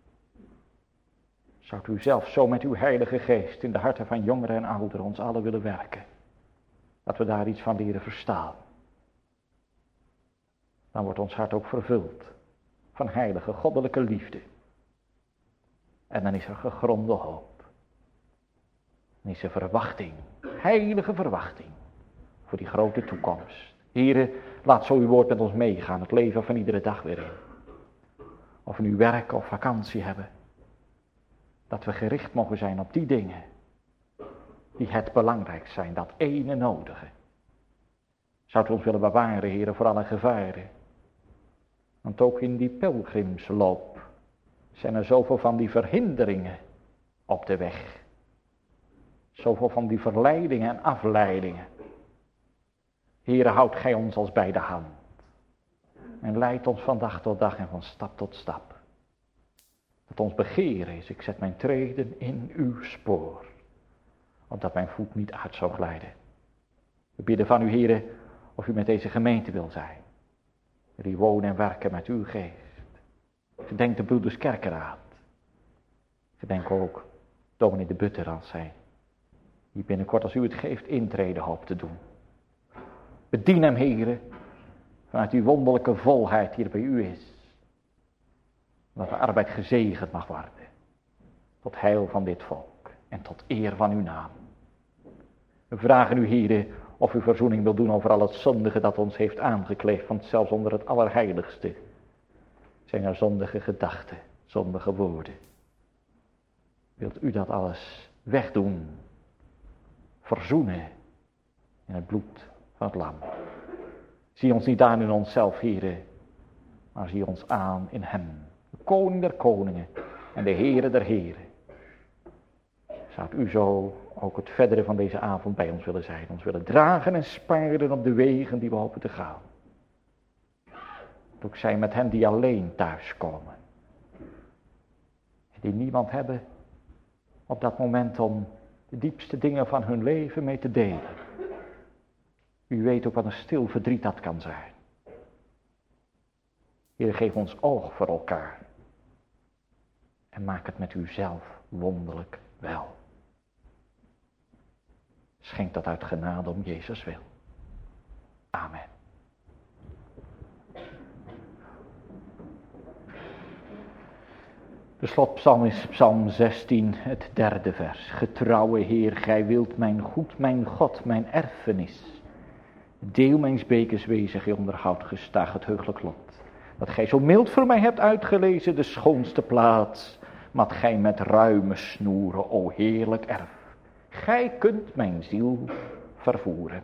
Zou u zelf zo met uw heilige geest in de harten van jongeren en ouderen ons allen willen werken. Dat we daar iets van leren verstaan. Dan wordt ons hart ook vervuld van heilige goddelijke liefde. En dan is er gegronde hoop. Dan is er verwachting, heilige verwachting voor die grote toekomst. Here, laat zo uw woord met ons meegaan, het leven van iedere dag weer in. Of we nu werk of vakantie hebben. Dat we gericht mogen zijn op die dingen die het belangrijkst zijn, dat ene nodige. Zou u ons willen bewaren, Heere, voor alle gevaren. Want ook in die pelgrimsloop zijn er zoveel van die verhinderingen op de weg. Zoveel van die verleidingen en afleidingen. Heere, houd gij ons als bij de hand. En leid ons van dag tot dag en van stap tot stap. Dat ons begeer is, ik zet mijn treden in uw spoor. Opdat mijn voet niet uit zou glijden. We bidden van u, Heere, of u met deze gemeente wil zijn. Die wonen en werken met uw geest. Gedenk de broeders Kerkenraad. Gedenk ook dominee de Butter als hij hier binnenkort, als u het geeft, intreden hoopt te doen. Bedien hem, Heere, vanuit uw wonderlijke volheid hier bij u is. Dat de arbeid gezegend mag worden. Tot heil van dit volk en tot eer van uw naam. We vragen u, Heere, of u verzoening wil doen over al het zondige dat ons heeft aangekleefd. Want zelfs onder het allerheiligste zijn er zondige gedachten, zondige woorden. Wilt u dat alles wegdoen, verzoenen in het bloed van het lam. Zie ons niet aan in onszelf, Heere, maar zie ons aan in hem. De koning der koningen en de Heere der heren. Zou u zo ook het verdere van deze avond bij ons willen zijn. Ons willen dragen en sparen op de wegen die we hopen te gaan. Dat ook zijn met hen die alleen thuiskomen. En die niemand hebben op dat moment om de diepste dingen van hun leven mee te delen. U weet ook wat een stil verdriet dat kan zijn. Heer, geef ons oog voor elkaar. En maak het met uzelf wonderlijk wel. Schenk dat uit genade om Jezus wil. Amen. De slotpsalm is psalm 16, het 3e vers. Getrouwe Heer, gij wilt mijn goed, mijn God, mijn erfenis. Deel mijns bekers wezen, gij onderhoudt gestaag het heugelijk lot. Dat gij zo mild voor mij hebt uitgelezen, de schoonste plaats. Mat gij met ruime snoeren, o heerlijk erf. Gij kunt mijn ziel vervoeren.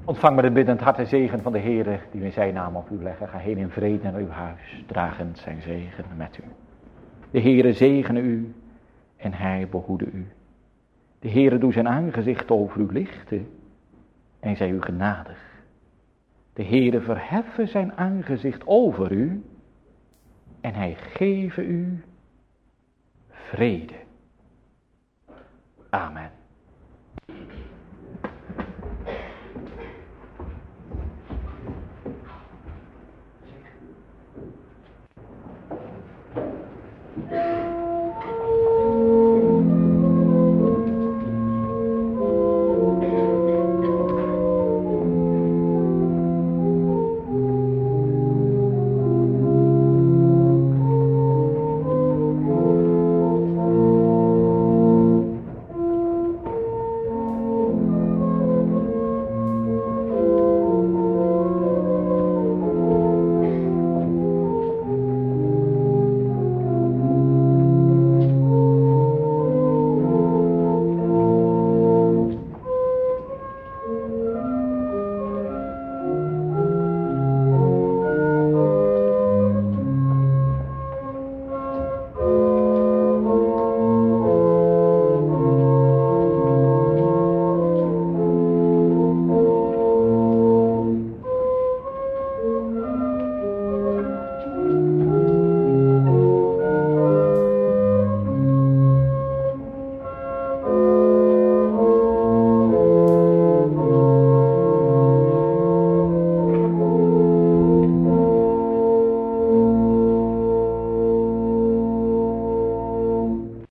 Ontvang met een biddend hart de zegen van de Heere die we in zijn naam op u leggen. Ga heen in vrede naar uw huis, dragend zijn zegen met u. De Heere zegene u en hij behoede u. De Heere doe zijn aangezicht over u lichten en zij u genadig. De Heere verheffen zijn aangezicht over u en hij geven u vrede.